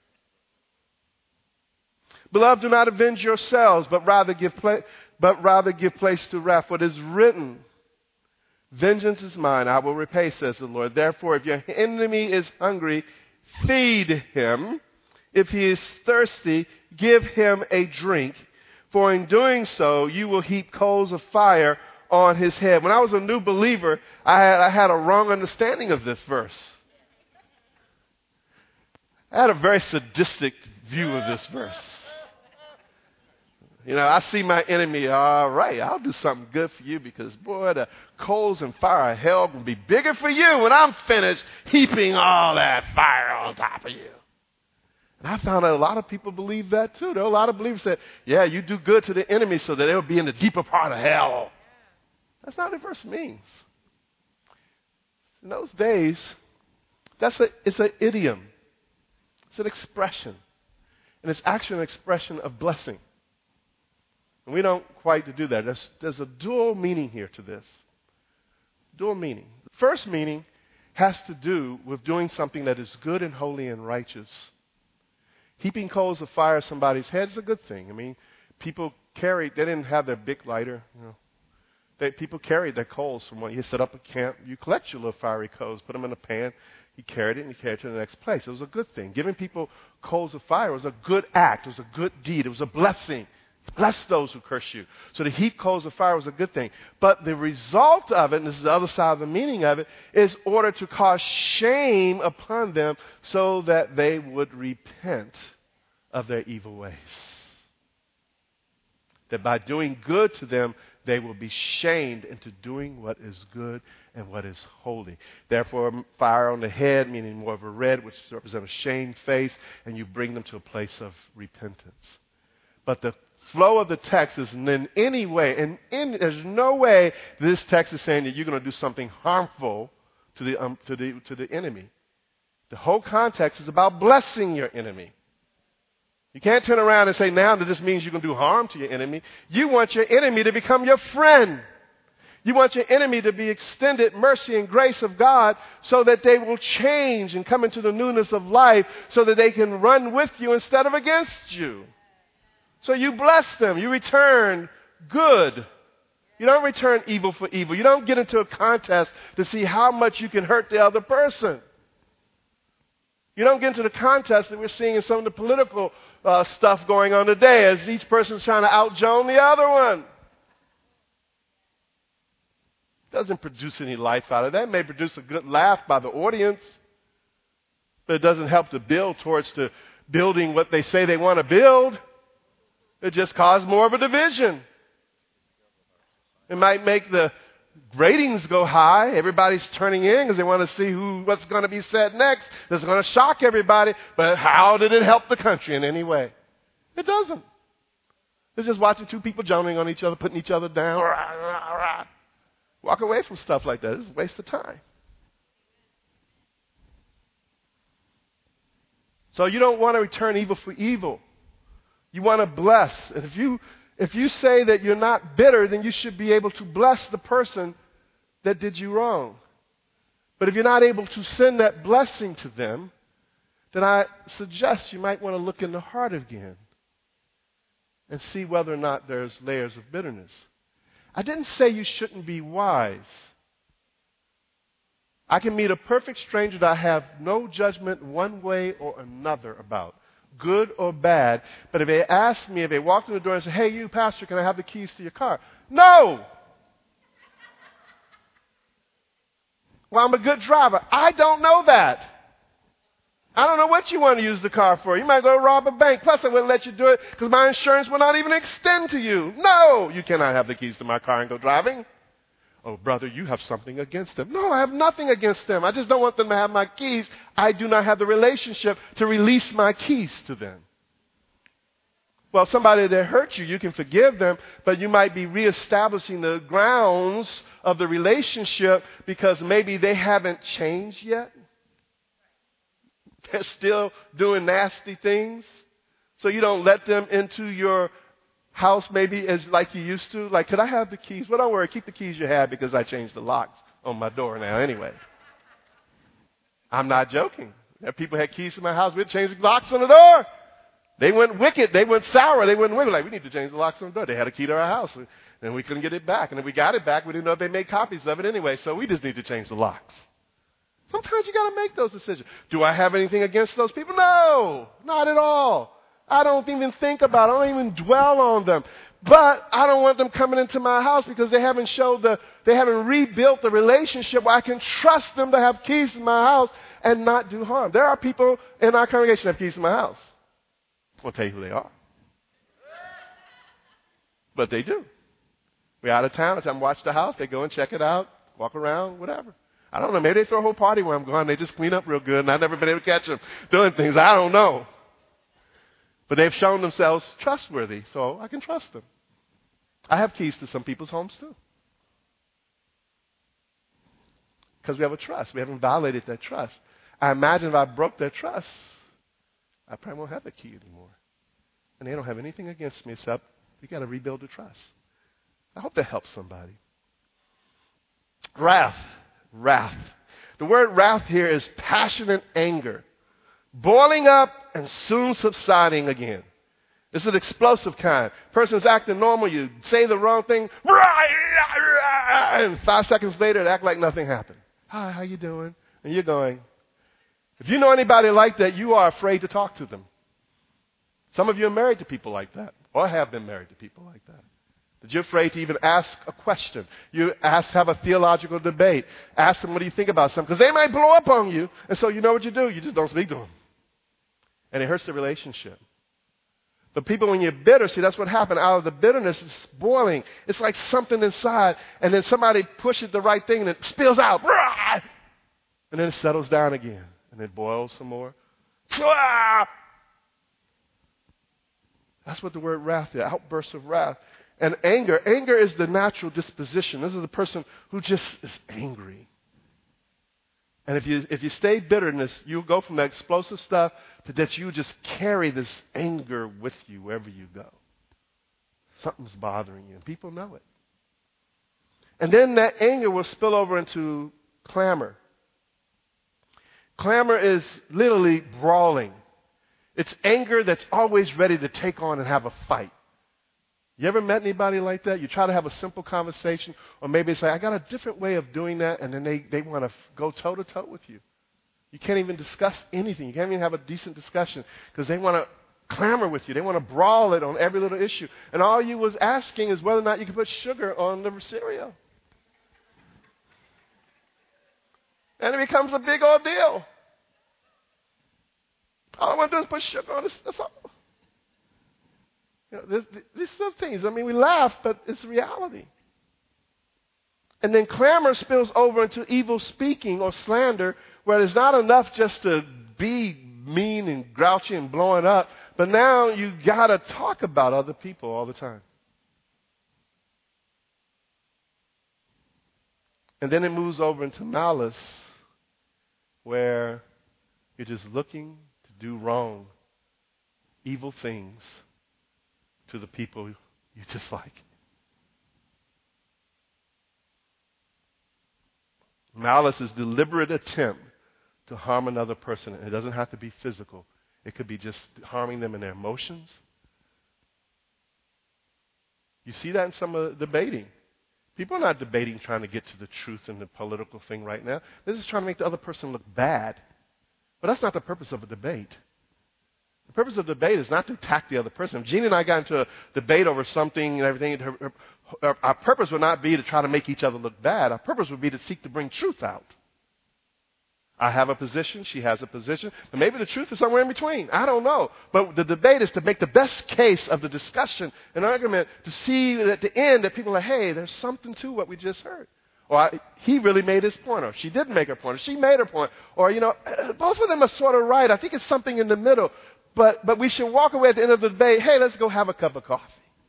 Beloved, do not avenge yourselves, but rather give place to wrath. For it is written, vengeance is mine, I will repay, says the Lord. Therefore, if your enemy is hungry, feed him. If he is thirsty, give him a drink. For in doing so, you will heap coals of fire on his head. When I was a new believer, I had a wrong understanding of this verse. I had a very sadistic view of this verse. I see my enemy, all right, I'll do something good for you because, boy, the coals and fire of hell will be bigger for you when I'm finished heaping all that fire on top of you. And I found that a lot of people believe that too. There are a lot of believers that, yeah, you do good to the enemy so that they'll be in the deeper part of hell. That's not what the verse means. In those days, it's an idiom. It's an expression. And it's actually an expression of blessing. And we don't quite do that. There's a dual meaning here to this. Dual meaning. The first meaning has to do with doing something that is good and holy and righteous. Heaping coals of fire on somebody's head is a good thing. I mean, people they didn't have their big lighter. People carried their coals from when you set up a camp. You collect your little fiery coals, put them in a pan. You carried it and you carried it to the next place. It was a good thing. Giving people coals of fire was a good act. It was a good deed. It was a blessing. Bless those who curse you. So to heap coals of fire was a good thing. But the result of it, and this is the other side of the meaning of it, is order to cause shame upon them so that they would repent of their evil ways. That by doing good to them, they will be shamed into doing what is good and what is holy. Therefore, fire on the head, meaning more of a red, which represents a shamed face, and you bring them to a place of repentance. But the flow of the text is in any way, there's no way this text is saying that you're going to do something harmful to the enemy. The whole context is about blessing your enemy. You can't turn around and say now that this means you're going to do harm to your enemy. You want your enemy to become your friend. You want your enemy to be extended mercy and grace of God so that they will change and come into the newness of life so that they can run with you instead of against you. So you bless them. You return good. You don't return evil for evil. You don't get into a contest to see how much you can hurt the other person. You don't get into the contest that we're seeing in some of the political stuff going on today as each person's trying to out-Joan the other one. Doesn't produce any life out of that. It may produce a good laugh by the audience, but it doesn't help to build towards to building what they say they want to build. It just causes more of a division. It might make the ratings go high. Everybody's turning in because they want to see what's going to be said next. That's going to shock everybody. But how did it help the country in any way? It doesn't. It's just watching two people joning on each other, putting each other down. Walk away from stuff like that. It's a waste of time. So you don't want to return evil for evil. You want to bless. And if you say that you're not bitter, then you should be able to bless the person that did you wrong. But if you're not able to send that blessing to them, then I suggest you might want to look in the heart again and see whether or not there's layers of bitterness. I didn't say you shouldn't be wise. I can meet a perfect stranger that I have no judgment one way or another about, good or bad. But if they ask me, if they walk in the door and say, hey, you, pastor, can I have the keys to your car? No! Well, I'm a good driver. I don't know that. I don't know what you want to use the car for. You might go rob a bank. Plus, I wouldn't let you do it because my insurance will not even extend to you. No, you cannot have the keys to my car and go driving. Oh, brother, you have something against them. No, I have nothing against them. I just don't want them to have my keys. I do not have the relationship to release my keys to them. Well, somebody that hurt you, you can forgive them, but you might be reestablishing the grounds of the relationship because maybe they haven't changed yet. They're still doing nasty things. So you don't let them into your house maybe as like you used to. Like, could I have the keys? Well, don't worry. Keep the keys you had because I changed the locks on my door now anyway. I'm not joking. There people had keys to my house. We'd change the locks on the door. They went wicked. They went sour. They went wicked. Like, we need to change the locks on the door. They had a key to our house. And we couldn't get it back. And if we got it back, we didn't know if they made copies of it anyway. So we just need to change the locks. Sometimes you got to make those decisions. Do I have anything against those people? No, not at all. I don't even think about it. I don't even dwell on them. But I don't want them coming into my house because they haven't rebuilt the relationship where I can trust them to have keys to my house and not do harm. There are people in our congregation that have keys to my house. I'll tell you who they are. But they do. We're out of town. It's time to watch the house. They go and check it out, walk around, whatever. I don't know. Maybe they throw a whole party where I'm going. They just clean up real good, and I've never been able to catch them doing things. I don't know. But they've shown themselves trustworthy, so I can trust them. I have keys to some people's homes, too. Because we have a trust. We haven't violated that trust. I imagine if I broke that trust, I probably won't have the key anymore. And they don't have anything against me except we got to rebuild the trust. I hope that helps somebody. Wrath. The word wrath here is passionate anger, boiling up and soon subsiding again. It's an explosive kind. Person's acting normal, you say the wrong thing, and 5 seconds later, it act like nothing happened. Hi, how you doing? And you're going. If you know anybody like that, you are afraid to talk to them. Some of you are married to people like that, or have been married to people like that. That you're afraid to even ask a question. You have a theological debate. Ask them, what do you think about something? Because they might blow up on you. And so you know what you do. You just don't speak to them. And it hurts the relationship. But people, when you're bitter, see, that's what happened. Out of the bitterness, it's boiling. It's like something inside. And then somebody pushes the right thing and it spills out. And then it settles down again. And it boils some more. That's what the word wrath is, outbursts of wrath. And anger is the natural disposition. This is the person who just is angry. And if you stay bitterness, you'll go from that explosive stuff to that you just carry this anger with you wherever you go. Something's bothering you, and people know it. And then that anger will spill over into clamor. Clamor is literally brawling. It's anger that's always ready to take on and have a fight. You ever met anybody like that? You try to have a simple conversation, or maybe say, I got a different way of doing that, and then they want to go toe-to-toe with you. You can't even discuss anything. You can't even have a decent discussion because they want to clamor with you. They want to brawl it on every little issue. And all you was asking is whether or not you can put sugar on the cereal. And it becomes a big ordeal. All I want to do is put sugar on this. That's all. You know, these are things. I mean, we laugh, but it's reality. And then clamor spills over into evil speaking or slander, where it's not enough just to be mean and grouchy and blowing up, but now you got to talk about other people all the time. And then it moves over into malice, where you're just looking to do wrong, evil things to the people you dislike. Malice is deliberate attempt to harm another person. And it doesn't have to be physical. It could be just harming them in their emotions. You see that in some of the debating. People are not debating trying to get to the truth in the political thing right now. They're just trying to make the other person look bad. But that's not the purpose of a debate. The purpose of debate is not to attack the other person. If Jeannie and I got into a debate over something and everything, our purpose would not be to try to make each other look bad. Our purpose would be to seek to bring truth out. I have a position, she has a position, but maybe the truth is somewhere in between. I don't know. But the debate is to make the best case of the discussion and argument to see at the end that people are like, hey, there's something to what we just heard. Or he really made his point, or she didn't make her point, or she made her point. Or, both of them are sort of right. I think it's something in the middle. But we should walk away at the end of the debate, hey, let's go have a cup of coffee.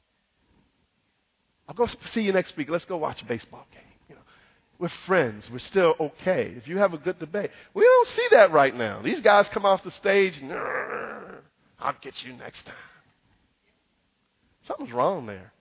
I'll go see you next week. Let's go watch a baseball game. We're friends. We're still okay. If you have a good debate. We don't see that right now. These guys come off the stage and, I'll get you next time. Something's wrong there.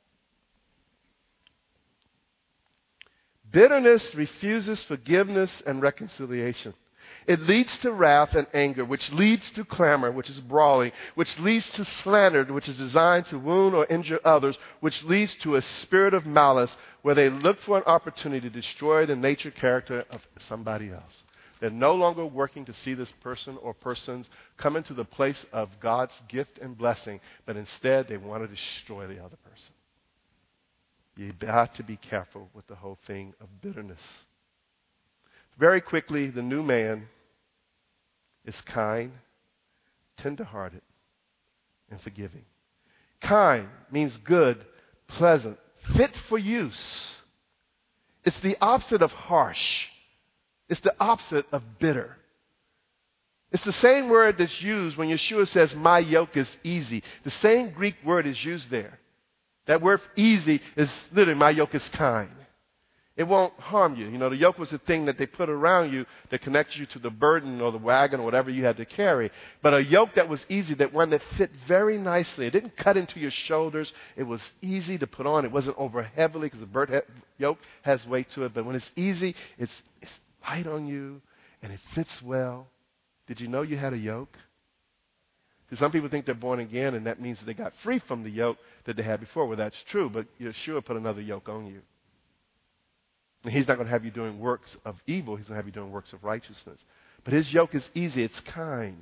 Bitterness refuses forgiveness and reconciliation. It leads to wrath and anger, which leads to clamor, which is brawling, which leads to slander, which is designed to wound or injure others, which leads to a spirit of malice, where they look for an opportunity to destroy the nature, character of somebody else. They're no longer working to see this person or persons come into the place of God's gift and blessing, but instead they want to destroy the other person. You've got to be careful with the whole thing of bitterness. Very quickly, the new man is kind, tender-hearted, and forgiving. Kind means good, pleasant, fit for use. It's the opposite of harsh. It's the opposite of bitter. It's the same word that's used when Yeshua says, my yoke is easy. The same Greek word is used there. That word easy is literally, my yoke is kind. It won't harm you. The yoke was the thing that they put around you that connects you to the burden or the wagon or whatever you had to carry. But a yoke that was easy, that one that fit very nicely. It didn't cut into your shoulders. It was easy to put on. It wasn't over heavily because the yoke has weight to it. But when it's easy, it's light on you and it fits well. Did you know you had a yoke? Because some people think they're born again and that means that they got free from the yoke that they had before. Well, that's true, but Yeshua put another yoke on you. And he's not going to have you doing works of evil. He's going to have you doing works of righteousness. But his yoke is easy. It's kind.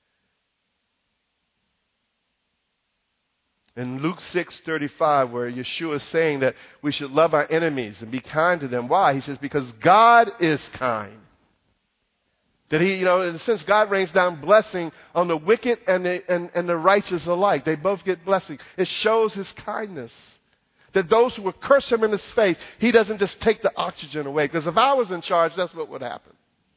In Luke 6:35, where Yeshua is saying that we should love our enemies and be kind to them. Why? He says, because God is kind. That he, in a sense, God rains down blessing on the wicked and the righteous alike. They both get blessing. It shows his kindness. That those who would curse him in his face, he doesn't just take the oxygen away. Because if I was in charge, that's what would happen.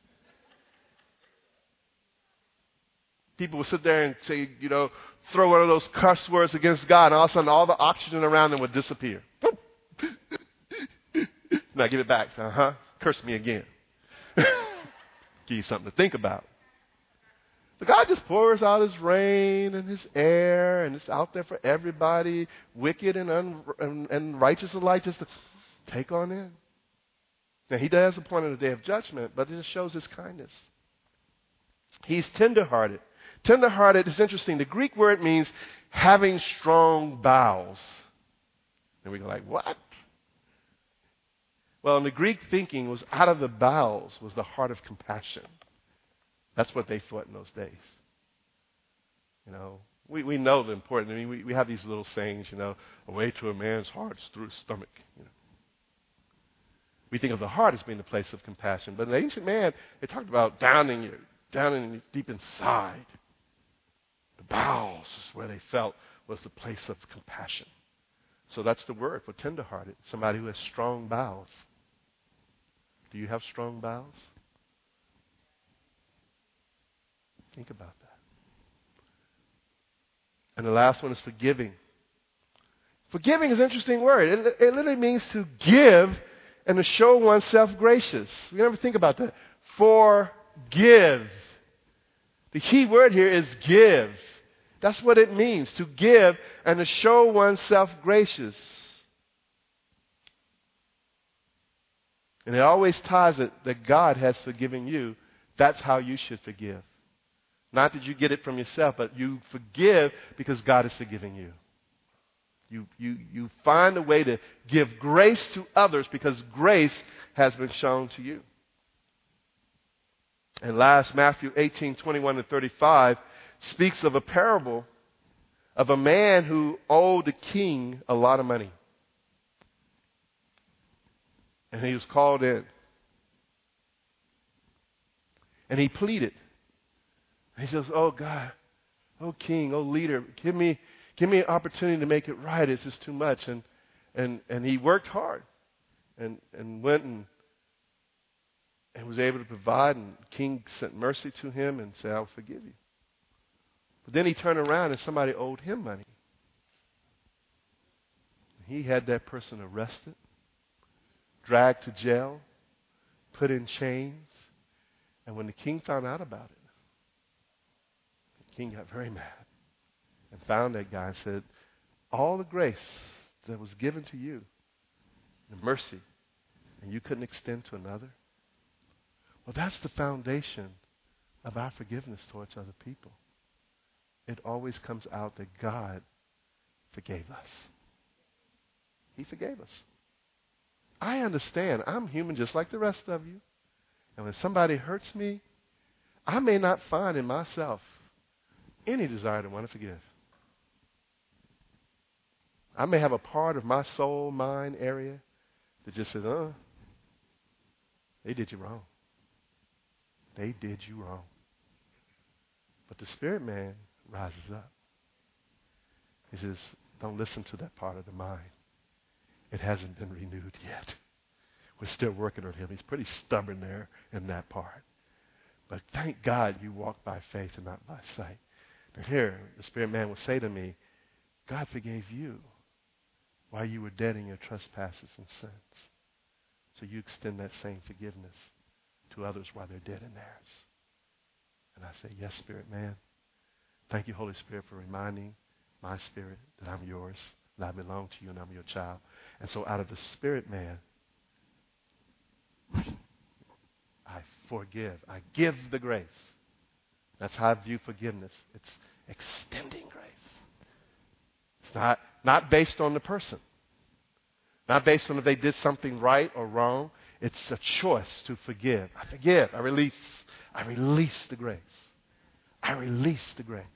People would sit there and say, throw one of those curse words against God, and all of a sudden all the oxygen around them would disappear. Now give it back. Curse me again. Give you something to think about. But God just pours out his rain and his air, and it's out there for everybody, wicked and righteous alike, just to take on in. Now, he does appoint a day of judgment, but it just shows his kindness. He's tenderhearted. Tenderhearted is interesting. The Greek word means having strong bowels. And we go like, what? Well, in the Greek thinking was out of the bowels was the heart of compassion. That's what they thought in those days. We know the important. I mean, we have these little sayings, a way to a man's heart is through his stomach. We think of the heart as being the place of compassion. But in the ancient man, they talked about down in deep inside. The bowels is where they felt was the place of compassion. So that's the word for tenderhearted, somebody who has strong bowels. Do you have strong bowels? Think about that. And the last one is forgiving. Forgiving is an interesting word. It literally means to give and to show oneself gracious. We never think about that. Forgive. The key word here is give. That's what it means, to give and to show oneself gracious. And it always ties it that God has forgiven you. That's how you should forgive. Not that you get it from yourself, but you forgive because God is forgiving you. You find a way to give grace to others because grace has been shown to you. And last, Matthew 18:21-35 speaks of a parable of a man who owed the king a lot of money. And he was called in. And he pleaded. He says, oh God, oh king, oh leader, give me an opportunity to make it right. It's just too much. And he worked hard and went and was able to provide. And the king sent mercy to him and said, I'll forgive you. But then he turned around and somebody owed him money. He had that person arrested, dragged to jail, put in chains. And when the king found out about it, the king got very mad and found that guy and said, all the grace that was given to you, the mercy, and you couldn't extend to another? Well, that's the foundation of our forgiveness towards other people. It always comes out that God forgave us. He forgave us. I understand. I'm human just like the rest of you. And when somebody hurts me, I may not find in myself any desire to want to forgive. I may have a part of my soul, mind area that just says, they did you wrong. They did you wrong. But the spirit man rises up. He says, don't listen to that part of the mind. It hasn't been renewed yet. We're still working on him. He's pretty stubborn there in that part. But thank God you walk by faith and not by sight. And here, the spirit man will say to me, God forgave you while you were dead in your trespasses and sins. So you extend that same forgiveness to others while they're dead in theirs. And I say, yes, spirit man. Thank you, Holy Spirit, for reminding my spirit that I'm yours, that I belong to you, and I'm your child. And so out of the spirit man, I forgive. I give the grace. That's how I view forgiveness. It's extending grace. It's not based on the person. Not based on if they did something right or wrong. It's a choice to forgive. I forgive. I release. I release the grace. I release the grace.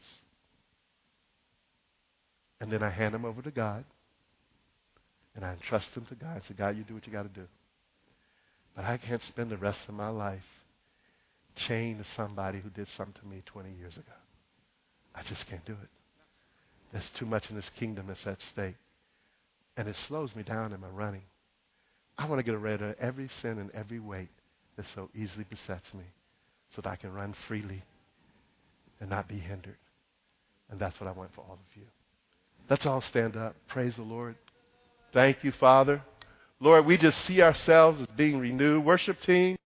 And then I hand them over to God. And I entrust them to God. I say, God, you do what you got to do. But I can't spend the rest of my life chained to somebody who did something to me 20 years ago. I just can't do it. There's too much in this kingdom that's at stake. And it slows me down in my running. I want to get rid of every sin and every weight that so easily besets me so that I can run freely and not be hindered. And that's what I want for all of you. Let's all stand up. Praise the Lord. Thank you, Father. Lord, we just see ourselves as being renewed. Worship team.